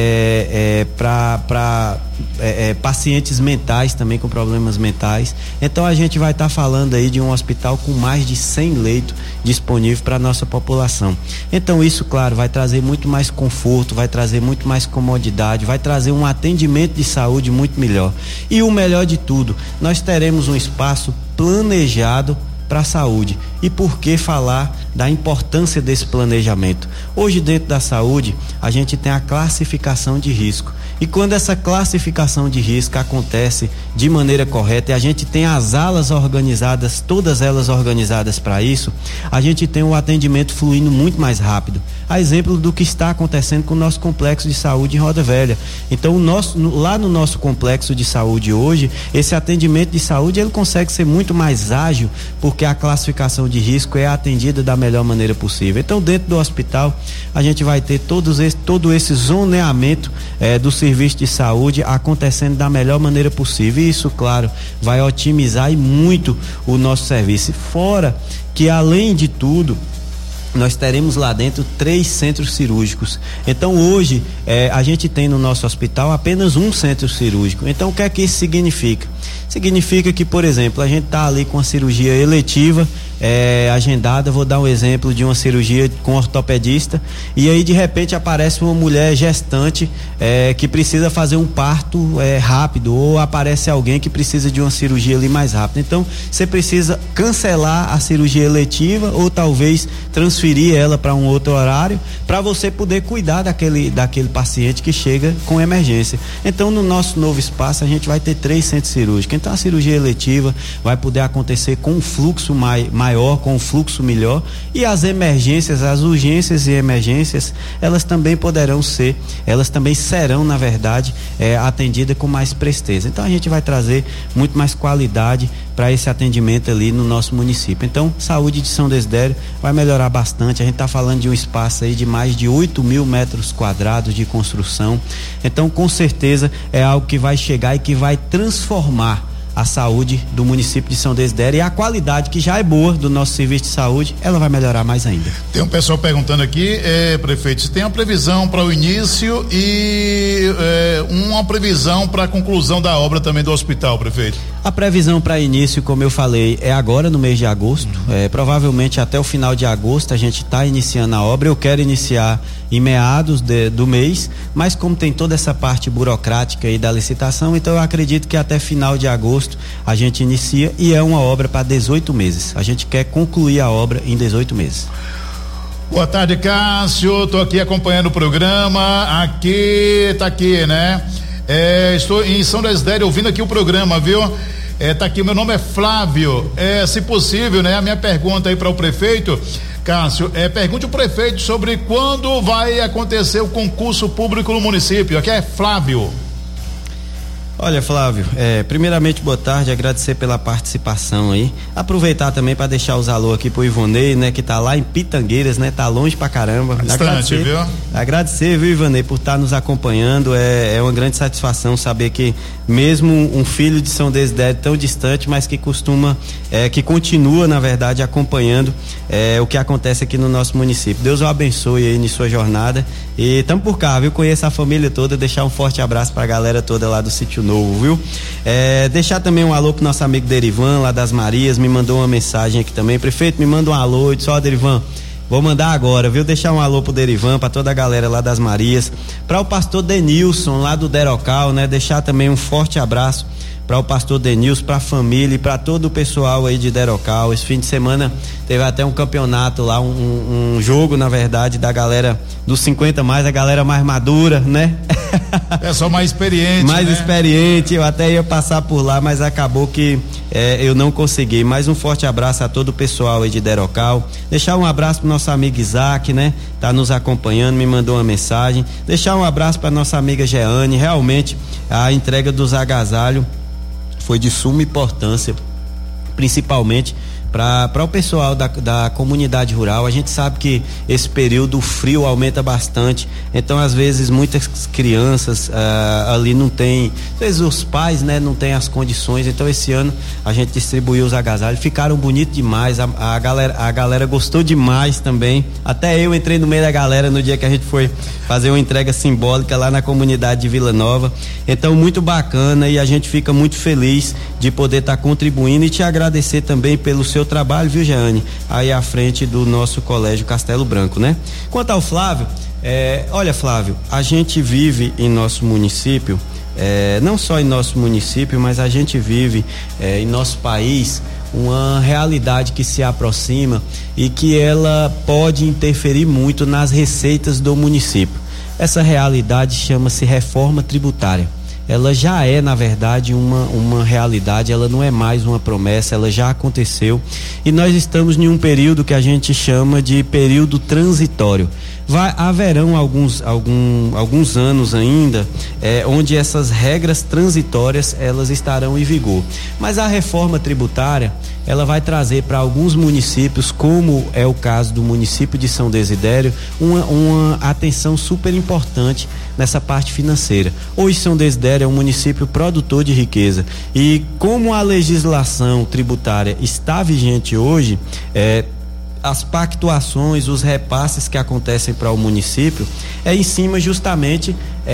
para pacientes mentais também com problemas mentais, então a gente vai estar falando aí de um hospital com mais de 100 leitos disponíveis para a nossa população. Então isso, claro, vai trazer muito mais conforto, vai trazer muito mais comodidade, vai trazer um atendimento de saúde muito melhor. E o melhor de tudo, nós teremos um espaço planejado para a saúde. E por que falar da importância desse planejamento? Hoje, dentro da saúde, a gente tem a classificação de risco. E quando essa classificação de risco acontece de maneira correta e a gente tem as alas organizadas, todas elas organizadas para isso, a gente tem o atendimento fluindo muito mais rápido. A exemplo do que está acontecendo com o nosso complexo de saúde em Roda Velha. Então, lá no nosso complexo de saúde hoje, esse atendimento de saúde ele consegue ser muito mais ágil, porque a classificação de risco é atendida da melhor maneira possível. Então, dentro do hospital, a gente vai ter todo esse zoneamento do serviço de saúde acontecendo da melhor maneira possível. E isso, claro, vai otimizar muito o nosso serviço. Fora que, além de tudo, nós teremos lá dentro 3 centros cirúrgicos. Então hoje a gente tem no nosso hospital apenas um centro cirúrgico. Então o que é que isso significa? Significa que, por exemplo, a gente está ali com a cirurgia eletiva agendada, vou dar um exemplo de uma cirurgia com ortopedista, e aí de repente aparece uma mulher gestante que precisa fazer um parto rápido, ou aparece alguém que precisa de uma cirurgia ali mais rápida. Então você precisa cancelar a cirurgia eletiva ou talvez transferir ela para um outro horário para você poder cuidar daquele paciente que chega com emergência. Então, no nosso novo espaço a gente vai ter 3 centros cirúrgicos. Então a cirurgia eletiva vai poder acontecer com um fluxo mais maior, com um fluxo melhor, e as emergências, as urgências e emergências, elas também serão, na verdade, atendidas com mais presteza. Então a gente vai trazer muito mais qualidade para esse atendimento ali no nosso município. Então, saúde de São Desidério vai melhorar bastante. A gente está falando de um espaço aí de mais de 8.000 metros quadrados de construção. Então, com certeza, é algo que vai chegar e que vai transformar a saúde do município de São Desidério, e a qualidade, que já é boa do nosso serviço de saúde, ela vai melhorar mais ainda. Tem um pessoal perguntando aqui, prefeito, se tem uma previsão para o início e uma previsão para a conclusão da obra também do hospital, prefeito? A previsão para início, como eu falei, é agora no mês de agosto. Provavelmente até o final de agosto a gente está iniciando a obra. Eu quero iniciar em meados do mês, mas como tem toda essa parte burocrática aí da licitação, então eu acredito que até final de agosto a gente inicia, e é uma obra para 18 meses. A gente quer concluir a obra em 18 meses. Boa tarde, Cássio. Tô aqui acompanhando o programa. Tá aqui, né? Estou em São Desidério ouvindo aqui o programa, viu? Tá aqui, meu nome é Flávio. Se possível, né? A minha pergunta aí para o prefeito, Cássio, pergunte ao prefeito sobre quando vai acontecer o concurso público no município. Aqui é Flávio. Olha, Flávio, primeiramente boa tarde, agradecer pela participação aí, aproveitar também para deixar os alô aqui pro Ivonei, né, que tá lá em Pitangueiras, né, tá longe pra caramba. Bastante, viu? Agradecer, viu, Ivonei, por estar nos acompanhando, é uma grande satisfação saber que mesmo um filho de São Desidério tão distante, mas que que continua, na verdade, acompanhando o que acontece aqui no nosso município. Deus o abençoe aí em sua jornada, e tamo por cá, viu? Conheço a família toda, deixar um forte abraço pra galera toda lá do Sítio Novo, viu? Deixar também um alô pro nosso amigo Derivan, lá das Marias, me mandou uma mensagem aqui também. Prefeito, me manda um alô, eu disse, Derivan, vou mandar agora, viu? Deixar um alô pro Derivan, pra toda a galera lá das Marias, pra o pastor Denilson, lá do Derocal, né? Deixar também um forte abraço para o pastor Denilson, para a família e para todo o pessoal aí de Derocal. Esse fim de semana teve até um campeonato lá, um jogo, na verdade, da galera dos 50 mais, a galera mais madura, né? Pessoal mais experiente, mais experiente, eu até ia passar por lá, mas acabou que eu não consegui. Mais um forte abraço a todo o pessoal aí de Derocal. Deixar um abraço pro nosso amigo Isaac, né? Tá nos acompanhando, me mandou uma mensagem. Deixar um abraço para nossa amiga Jeane. Realmente a entrega dos agasalhos foi de suma importância, principalmente para o pessoal da comunidade rural. A gente sabe que esse período o frio aumenta bastante, então às vezes muitas crianças ali não tem, às vezes os pais, né, não tem as condições. Então esse ano a gente distribuiu os agasalhos, ficaram bonitos demais, a galera gostou demais também. Até eu entrei no meio da galera no dia que a gente foi fazer uma entrega simbólica lá na comunidade de Vila Nova. Então muito bacana, e a gente fica muito feliz de poder estar contribuindo, e te agradecer também pelo seu trabalho, viu, Jeane, aí à frente do nosso colégio Castelo Branco, né? Quanto ao Flávio, olha, Flávio, a gente vive em nosso município, não só em nosso município, mas a gente vive em nosso país uma realidade que se aproxima e que ela pode interferir muito nas receitas do município. Essa realidade chama-se reforma tributária. Ela já é, na verdade, uma realidade, ela não é mais uma promessa, ela já aconteceu, e nós estamos em um período que a gente chama de período transitório. Haverão alguns anos ainda onde essas regras transitórias elas estarão em vigor, mas a reforma tributária ela vai trazer para alguns municípios, como é o caso do município de São Desidério, uma atenção super importante nessa parte financeira. Hoje São Desidério é um município produtor de riqueza, e como a legislação tributária está vigente hoje, as pactuações, os repasses que acontecem para o município é em cima justamente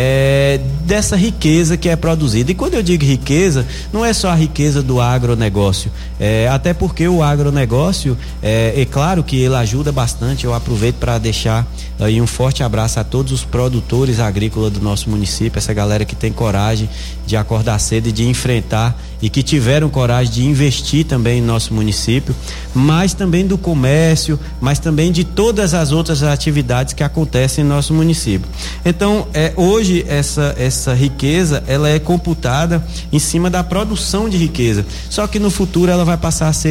dessa riqueza que é produzida. E quando eu digo riqueza, não é só a riqueza do agronegócio, até porque o agronegócio, é claro que ele ajuda bastante. Eu aproveito para deixar aí um forte abraço a todos os produtores agrícolas do nosso município, essa galera que tem coragem de acordar cedo e de enfrentar, e que tiveram coragem de investir também em nosso município, mas também do comércio, mas também de todas as outras atividades que acontecem em nosso município. Então, hoje essa riqueza, ela é computada em cima da produção de riqueza, só que no futuro ela vai passar a ser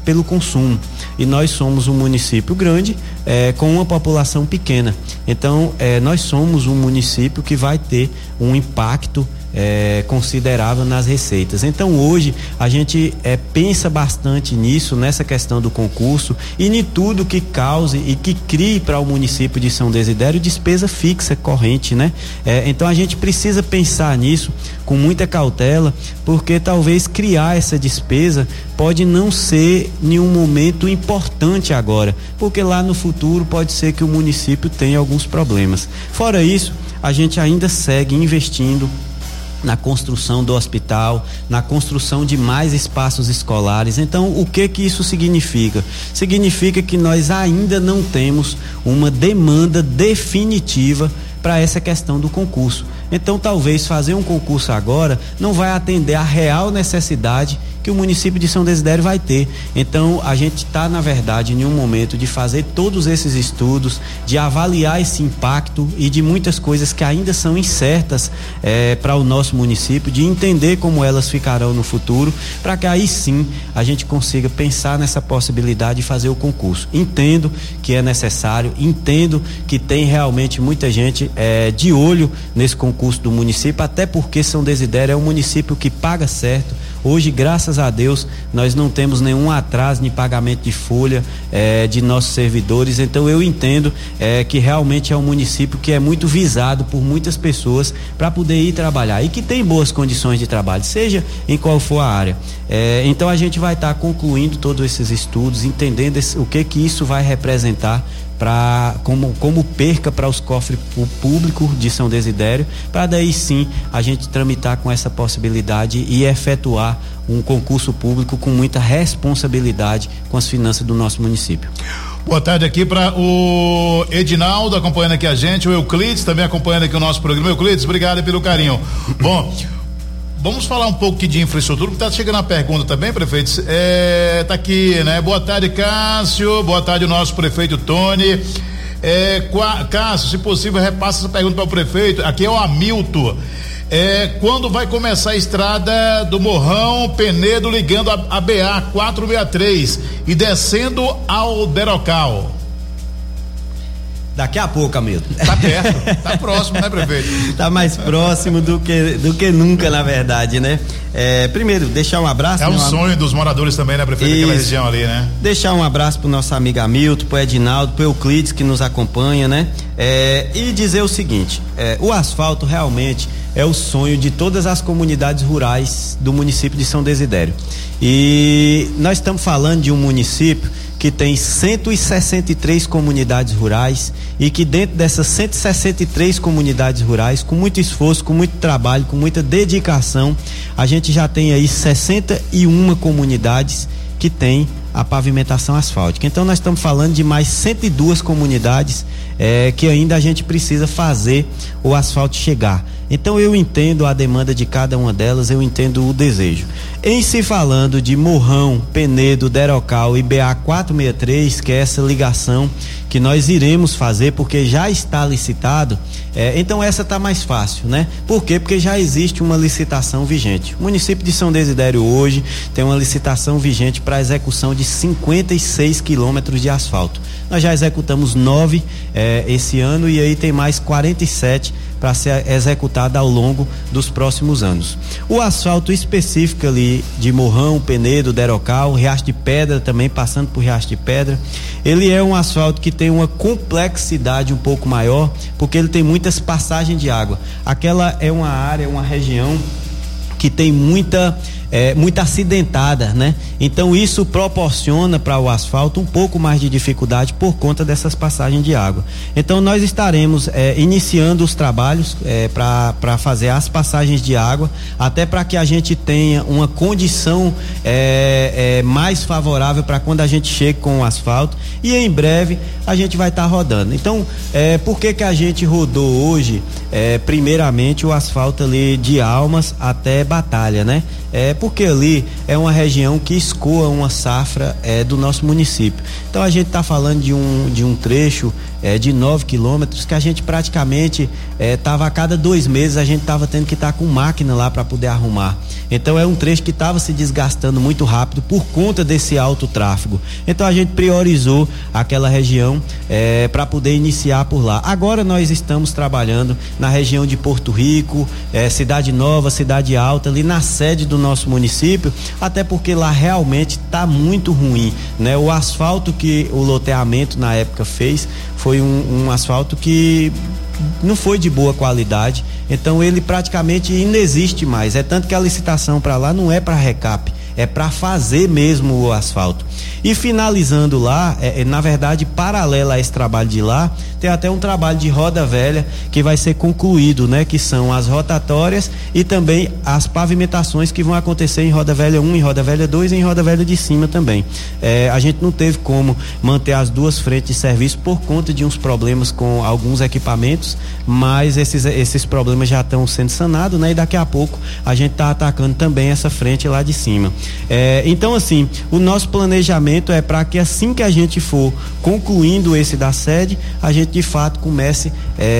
pelo consumo. E nós somos um município grande, com uma população pequena. Então, nós somos um município que vai ter um impacto considerável nas receitas. Então hoje a gente pensa bastante nisso, nessa questão do concurso e em tudo que cause e que crie para o município de São Desidério despesa fixa corrente, né? Então a gente precisa pensar nisso com muita cautela, porque talvez criar essa despesa pode não ser nenhum momento importante agora, porque lá no futuro pode ser que o município tenha alguns problemas. Fora isso, a gente ainda segue investindo na construção do hospital, na construção de mais espaços escolares. Então, o que isso significa? Significa que nós ainda não temos uma demanda definitiva para essa questão do concurso. Então, talvez fazer um concurso agora não vai atender a real necessidade que o município de São Desidério vai ter. Então, a gente está, na verdade, em um momento de fazer todos esses estudos, de avaliar esse impacto e de muitas coisas que ainda são incertas para o nosso município, de entender como elas ficarão no futuro, para que aí sim a gente consiga pensar nessa possibilidade de fazer o concurso. Entendo que é necessário, entendo que tem realmente muita gente de olho nesse concurso do município, até porque São Desidério é um município que paga certo. Hoje, graças a Deus, nós não temos nenhum atraso em pagamento de folha de nossos servidores. Então eu entendo que realmente é um município que é muito visado por muitas pessoas para poder ir trabalhar e que tem boas condições de trabalho, seja em qual for a área. Então a gente vai estar concluindo todos esses estudos, entendendo o que isso vai representar como perca para os cofres públicos de São Desidério, para daí sim a gente tramitar com essa possibilidade e efetuar um concurso público com muita responsabilidade com as finanças do nosso município. Boa tarde aqui para o Edinaldo acompanhando aqui a gente, o Euclides também acompanhando aqui o nosso programa. Euclides, obrigado pelo carinho. Bom, vamos falar um pouco aqui de infraestrutura, porque tá chegando a pergunta também, prefeito. Tá aqui, né? Boa tarde, Cássio. Boa tarde, o nosso prefeito Tony. Cássio, se possível, repassa essa pergunta para o prefeito. Aqui é o Hamilton. Quando vai começar a estrada do Morrão Penedo ligando a BA 463 e descendo ao Derocal? Daqui a pouco, Hamilton. Tá perto, tá próximo, né, prefeito? Tá mais próximo do que nunca, na verdade, né? Primeiro, deixar um abraço. É um sonho dos moradores também, né, prefeito, daquela região ali, né? Deixar um abraço pro nosso amigo Hamilton, pro Edinaldo, pro Euclides que nos acompanha, né? E dizer o seguinte, o asfalto realmente é o sonho de todas as comunidades rurais do município de São Desidério. E nós estamos falando de um município que tem 163 comunidades rurais e que dentro dessas 163 comunidades rurais, com muito esforço, com muito trabalho, com muita dedicação, a gente já tem aí 61 comunidades que tem a pavimentação asfáltica. Então nós estamos falando de mais 102 comunidades que ainda a gente precisa fazer o asfalto chegar. Então eu entendo a demanda de cada uma delas, eu entendo o desejo. Em se falando de Morrão, Penedo, Derocal e BA 463, que é essa ligação que nós iremos fazer porque já está licitado, então essa está mais fácil, né? Por quê? Porque já existe uma licitação vigente. O município de São Desidério hoje tem uma licitação vigente para execução de 56 quilômetros de asfalto. Nós já executamos 9 esse ano e aí tem mais 47 para ser executada ao longo dos próximos anos. O asfalto específico ali de Morrão, Penedo, Derocal, Riacho de Pedra também, passando por Riacho de Pedra, ele é um asfalto que tem uma complexidade um pouco maior, porque ele tem muitas passagens de água. Aquela é uma área, uma região que tem muito acidentada, né? Então isso proporciona para o asfalto um pouco mais de dificuldade por conta dessas passagens de água. Então nós estaremos iniciando os trabalhos para fazer as passagens de água, até para que a gente tenha uma condição mais favorável para quando a gente chegue com o asfalto, e em breve a gente vai estar rodando. Então por que a gente rodou hoje primeiramente o asfalto ali de Almas até Batalha, né? porque ali é uma região que escoa uma safra do nosso município. Então a gente está falando de um trecho de 9 quilômetros que a gente praticamente estava a cada 2 meses a gente estava tendo que estar com máquina lá para poder arrumar. Então é um trecho que estava se desgastando muito rápido por conta desse alto tráfego. Então a gente priorizou aquela região para poder iniciar por lá. Agora nós estamos trabalhando na região de Porto Rico, Cidade Nova, Cidade Alta, ali na sede do nosso município, até porque lá realmente está muito ruim, né? O asfalto que o loteamento na época fez foi um asfalto que não foi de boa qualidade, então ele praticamente inexiste mais. É tanto que a licitação para lá não é para recap, é para fazer mesmo o asfalto. E finalizando lá, na verdade, paralelo a esse trabalho de lá, tem até um trabalho de roda velha que vai ser concluído, né? Que são as rotatórias e também as pavimentações que vão acontecer em Roda Velha 1, em Roda Velha 2 e em Roda Velha de Cima também. A gente não teve como manter as duas frentes de serviço por conta de uns problemas com alguns equipamentos, mas esses problemas já estão sendo sanados, né? E daqui a pouco a gente está atacando também essa frente lá de cima. Então, assim, o nosso planejamento é para que assim que a gente for concluindo esse da sede, a gente de fato comece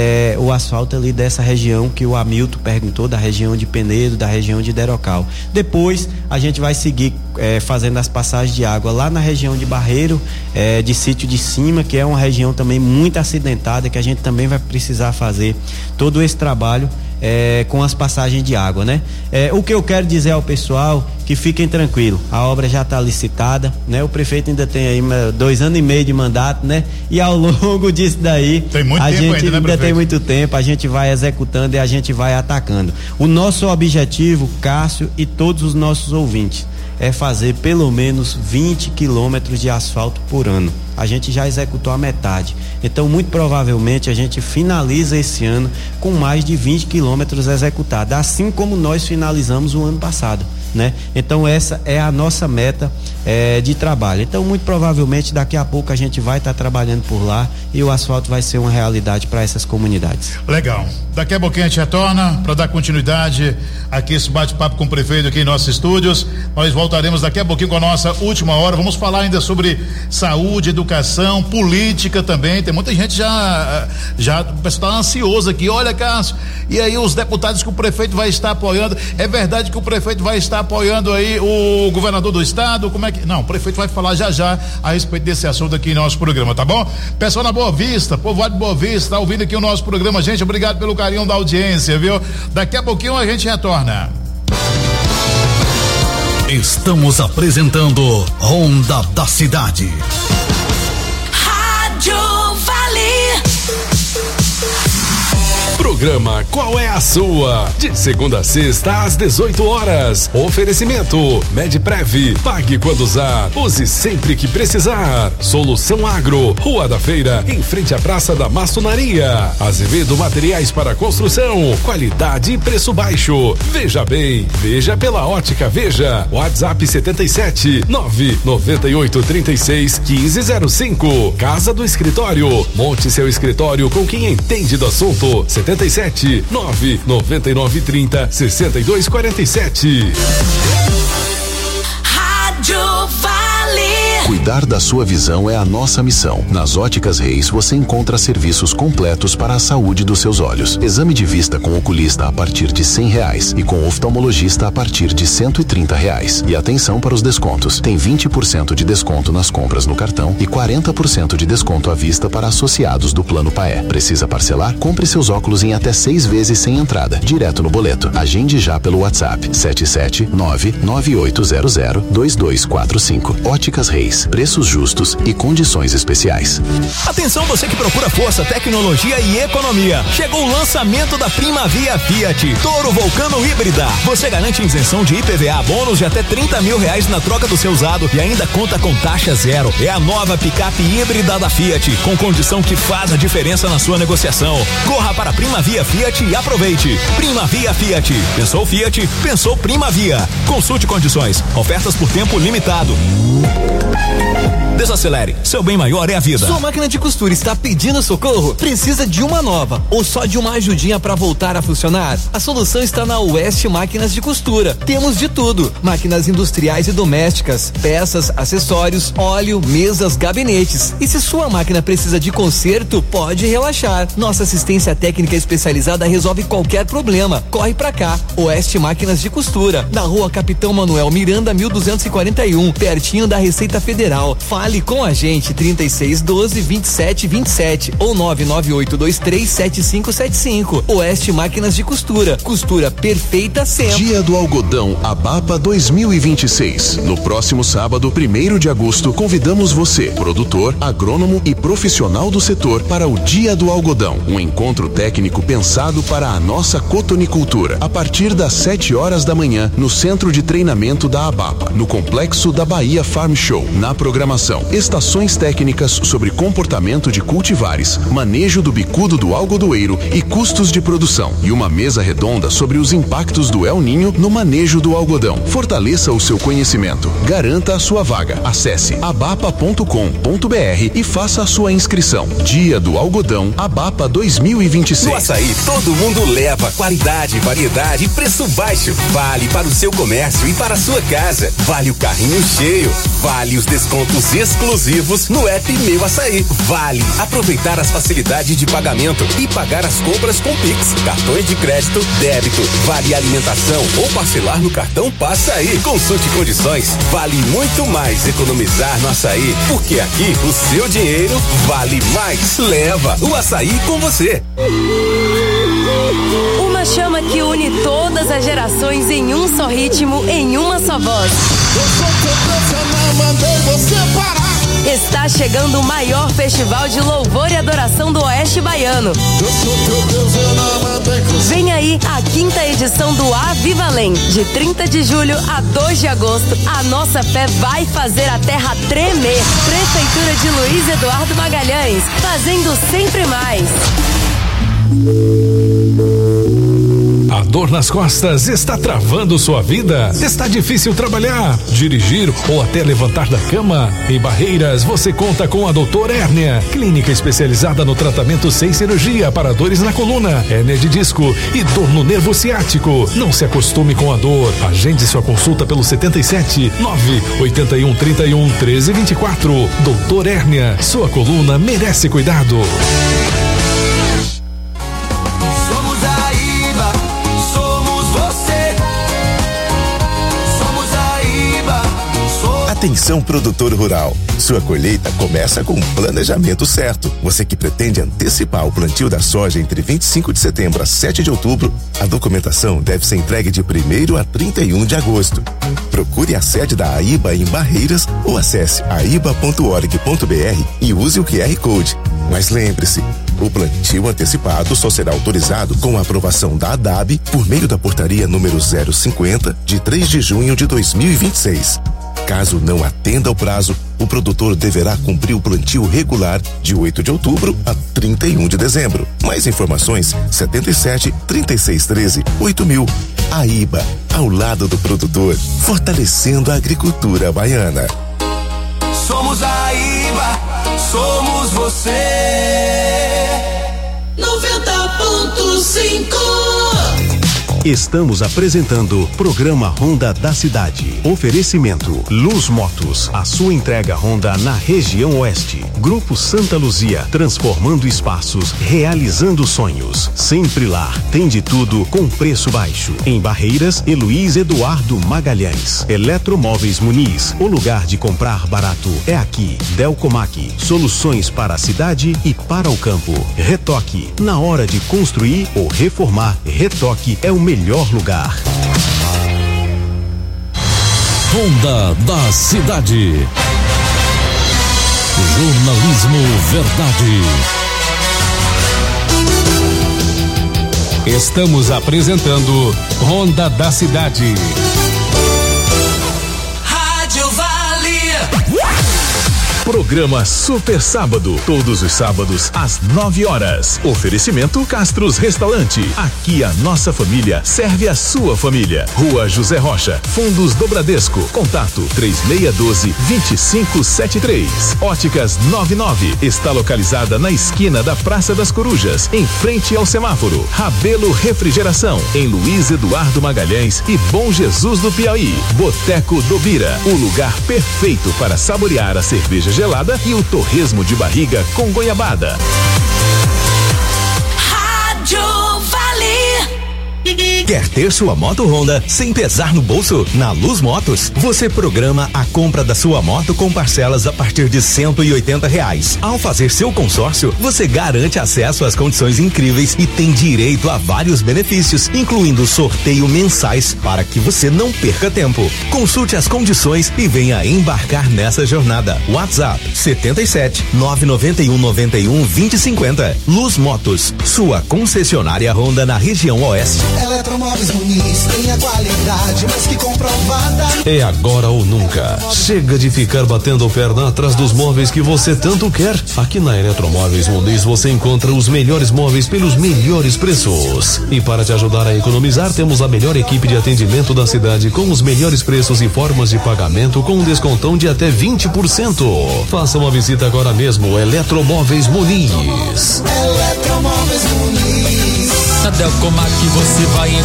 o asfalto ali dessa região que o Hamilton perguntou, da região de Penedo, da região de Derocal. Depois a gente vai seguir fazendo as passagens de água lá na região de Barreiro, de Sítio de Cima, que é uma região também muito acidentada, que a gente também vai precisar fazer todo esse trabalho com as passagens de água, né? O que eu quero dizer ao pessoal, que fiquem tranquilos, a obra já está licitada, né? O prefeito ainda tem aí 2 anos e meio de mandato, né? E ao longo disso daí, tem muito a tempo gente ainda, né, tem muito tempo, a gente vai executando e a gente vai atacando. O nosso objetivo, Cássio e todos os nossos ouvintes, é fazer pelo menos 20 quilômetros de asfalto por ano. A gente já executou a metade. Então, muito provavelmente, a gente finaliza esse ano com mais de 20 quilômetros executados, assim como nós finalizamos o ano passado, né? Então, essa é a nossa meta de trabalho. Então, muito provavelmente, daqui a pouco a gente vai estar trabalhando por lá e o asfalto vai ser uma realidade para essas comunidades. Legal. Daqui a pouquinho a gente retorna para dar continuidade aqui esse bate-papo com o prefeito aqui em nossos estúdios. Nós voltaremos daqui a pouquinho com a nossa última hora. Vamos falar ainda sobre saúde, educação, política também. Tem muita gente já o pessoal tá ansioso aqui. Olha, Cássio, e aí os deputados que o prefeito vai estar apoiando? É verdade que o prefeito vai estar apoiando aí o governador do estado? Como é que... Não, o prefeito vai falar já a respeito desse assunto aqui em nosso programa, tá bom? Pessoal na Boa Vista, povoado de Boa Vista, tá ouvindo aqui o nosso programa, gente, obrigado pelo carinho da audiência, viu? Daqui a pouquinho a gente retorna. Estamos apresentando Ronda da Cidade. Rádio Vale. Programa Qual é a Sua? De segunda a sexta às 18 horas. Oferecimento Medprev. Pague quando usar. Use sempre que precisar. Solução Agro. Rua da Feira, em frente à Praça da Maçonaria. Azevedo Materiais para Construção. Qualidade e preço baixo. Veja bem. Veja pela Ótica Veja. WhatsApp 77 998 36 1505. Casa do Escritório. Monte seu escritório com quem entende do assunto. 77 999 30 6247. Rádio Vale. Cuidar da sua visão é a nossa missão. Nas Óticas Reis você encontra serviços completos para a saúde dos seus olhos. Exame de vista com oculista a partir de R$100 e com oftalmologista a partir de R$130. E atenção para os descontos. Tem 20% de desconto nas compras no cartão e 40% de desconto à vista para associados do Plano Paé. Precisa parcelar? Compre seus óculos em até 6 vezes sem entrada, direto no boleto. Agende já pelo WhatsApp 77998002245. Óticas Reis. Preços justos e condições especiais. Atenção você que procura força, tecnologia e economia. Chegou o lançamento da Primavia Fiat Toro Vulcano Híbrida. Você garante isenção de IPVA, bônus de até R$30 mil na troca do seu usado e ainda conta com taxa zero. É a nova picape híbrida da Fiat, com condição que faz a diferença na sua negociação. Corra para Primavia Fiat e aproveite. Primavia Fiat. Pensou Fiat? Pensou Primavia. Consulte condições. Ofertas por tempo limitado. Desacelere, seu bem maior é a vida. Sua máquina de costura está pedindo socorro? Precisa de uma nova ou só de uma ajudinha para voltar a funcionar? A solução está na West Máquinas de Costura. Temos de tudo: máquinas industriais e domésticas, peças, acessórios, óleo, mesas, gabinetes. E se sua máquina precisa de conserto, pode relaxar. Nossa assistência técnica especializada resolve qualquer problema. Corre pra cá. West Máquinas de Costura, na Rua Capitão Manuel Miranda, 1241, pertinho da Receita Federal. Fale com a gente, 3612-2727 ou 998237575. Oeste Máquinas de Costura. Costura perfeita sempre. Dia do Algodão Abapa 2026. No próximo sábado, 1º de agosto, convidamos você, produtor, agrônomo e profissional do setor, para o Dia do Algodão. Um encontro técnico pensado para a nossa cotonicultura. A partir das 7 horas da manhã, no Centro de Treinamento da Abapa, no Complexo da Bahia Farm Show. Na programação, estações técnicas sobre comportamento de cultivares, manejo do bicudo do algodoeiro e custos de produção, e uma mesa redonda sobre os impactos do El Ninho no manejo do algodão. Fortaleça o seu conhecimento. Garanta a sua vaga. Acesse abapa.com.br e faça a sua inscrição. Dia do Algodão Abapa 2026. No Açaí, todo mundo leva qualidade, variedade e preço baixo. Vale para o seu comércio e para a sua casa. Vale o carrinho cheio. Vale os descontos exclusivos no app Meu Açaí. Vale aproveitar as facilidades de pagamento e pagar as compras com Pix, cartões de crédito, débito. Vale alimentação ou parcelar no cartão Passa Aí. Consulte condições. Vale muito mais economizar no Açaí, porque aqui o seu dinheiro vale mais. Leva o Açaí com você. Uma chama que une todas as gerações em um só ritmo, em uma só voz. Eu sou teu Deus, eu não mandei você parar. Está chegando o maior festival de louvor e adoração do Oeste Baiano. Eu sou teu Deus, eu não mandei você. Vem aí a 5ª edição do Avivalém, de 30 de julho a 2 de agosto. A nossa fé vai fazer a terra tremer. Prefeitura de Luiz Eduardo Magalhães, fazendo sempre mais. A dor nas costas está travando sua vida? Está difícil trabalhar, dirigir ou até levantar da cama? Em Barreiras, você conta com a Doutor Hérnia, clínica especializada no tratamento sem cirurgia para dores na coluna, hérnia de disco e dor no nervo ciático. Não se acostume com a dor. Agende sua consulta pelo 77 981 31 13 24. Doutor Hérnia, sua coluna merece cuidado. Atenção, produtor rural. Sua colheita começa com um planejamento certo. Você que pretende antecipar o plantio da soja entre 25 de setembro a 7 de outubro, a documentação deve ser entregue de 1º a 31 de agosto. Procure a sede da AIBA em Barreiras ou acesse aiba.org.br e use o QR Code. Mas lembre-se, o plantio antecipado só será autorizado com a aprovação da ADAB por meio da portaria número 050 de 3 de junho de 2026. Caso não atenda ao prazo, o produtor deverá cumprir o plantio regular de 8 de outubro a 31 de dezembro. Mais informações, 77 3613 8000. AIBA, ao lado do produtor, fortalecendo a agricultura baiana. Somos a AIBA, somos você. 90.5. Estamos apresentando o programa Honda da Cidade. Oferecimento Luz Motos, a sua entrega Honda na região oeste. Grupo Santa Luzia, transformando espaços, realizando sonhos. Sempre lá, tem de tudo com preço baixo. Em Barreiras e Luiz Eduardo Magalhães. Eletromóveis Muniz, o lugar de comprar barato é aqui. Delcomac, soluções para a cidade e para o campo. Retoque, na hora de construir ou reformar, Retoque é o melhor lugar. Honda da Cidade. Jornalismo Verdade. Estamos apresentando Honda da Cidade. Rádio Vale. Programa Super Sábado, todos os sábados às 9 horas. Oferecimento Castros Restaurante. Aqui a nossa família serve a sua família. Rua José Rocha, Fundos do Bradesco. Contato 3612-2573. Óticas 99 está localizada na esquina da Praça das Corujas, em frente ao semáforo. Rabelo Refrigeração, em Luiz Eduardo Magalhães e Bom Jesus do Piauí. Boteco do Bira, o lugar perfeito para saborear a cerveja gelada e o torresmo de barriga com goiabada. Rádio Vale. Quer ter sua moto Honda sem pesar no bolso? Na Luz Motos, você programa a compra da sua moto com parcelas a partir de R$180. Ao fazer seu consórcio, você garante acesso às condições incríveis e tem direito a vários benefícios, incluindo sorteio mensais para que você não perca tempo. Consulte as condições e venha embarcar nessa jornada. WhatsApp 77 991 91 2050. Luz Motos, sua concessionária Honda na região oeste. Eletromóveis Muniz tem a qualidade mais que comprovada. É agora ou nunca. Chega de ficar batendo perna atrás dos móveis que você tanto quer. Aqui na Eletromóveis Muniz você encontra os melhores móveis pelos melhores preços. E para te ajudar a economizar, temos a melhor equipe de atendimento da cidade com os melhores preços e formas de pagamento com um descontão de até 20%. Faça uma visita agora mesmo. Eletromóveis Muniz. Eletromóveis Muniz. Na Delcomac você vai encontrar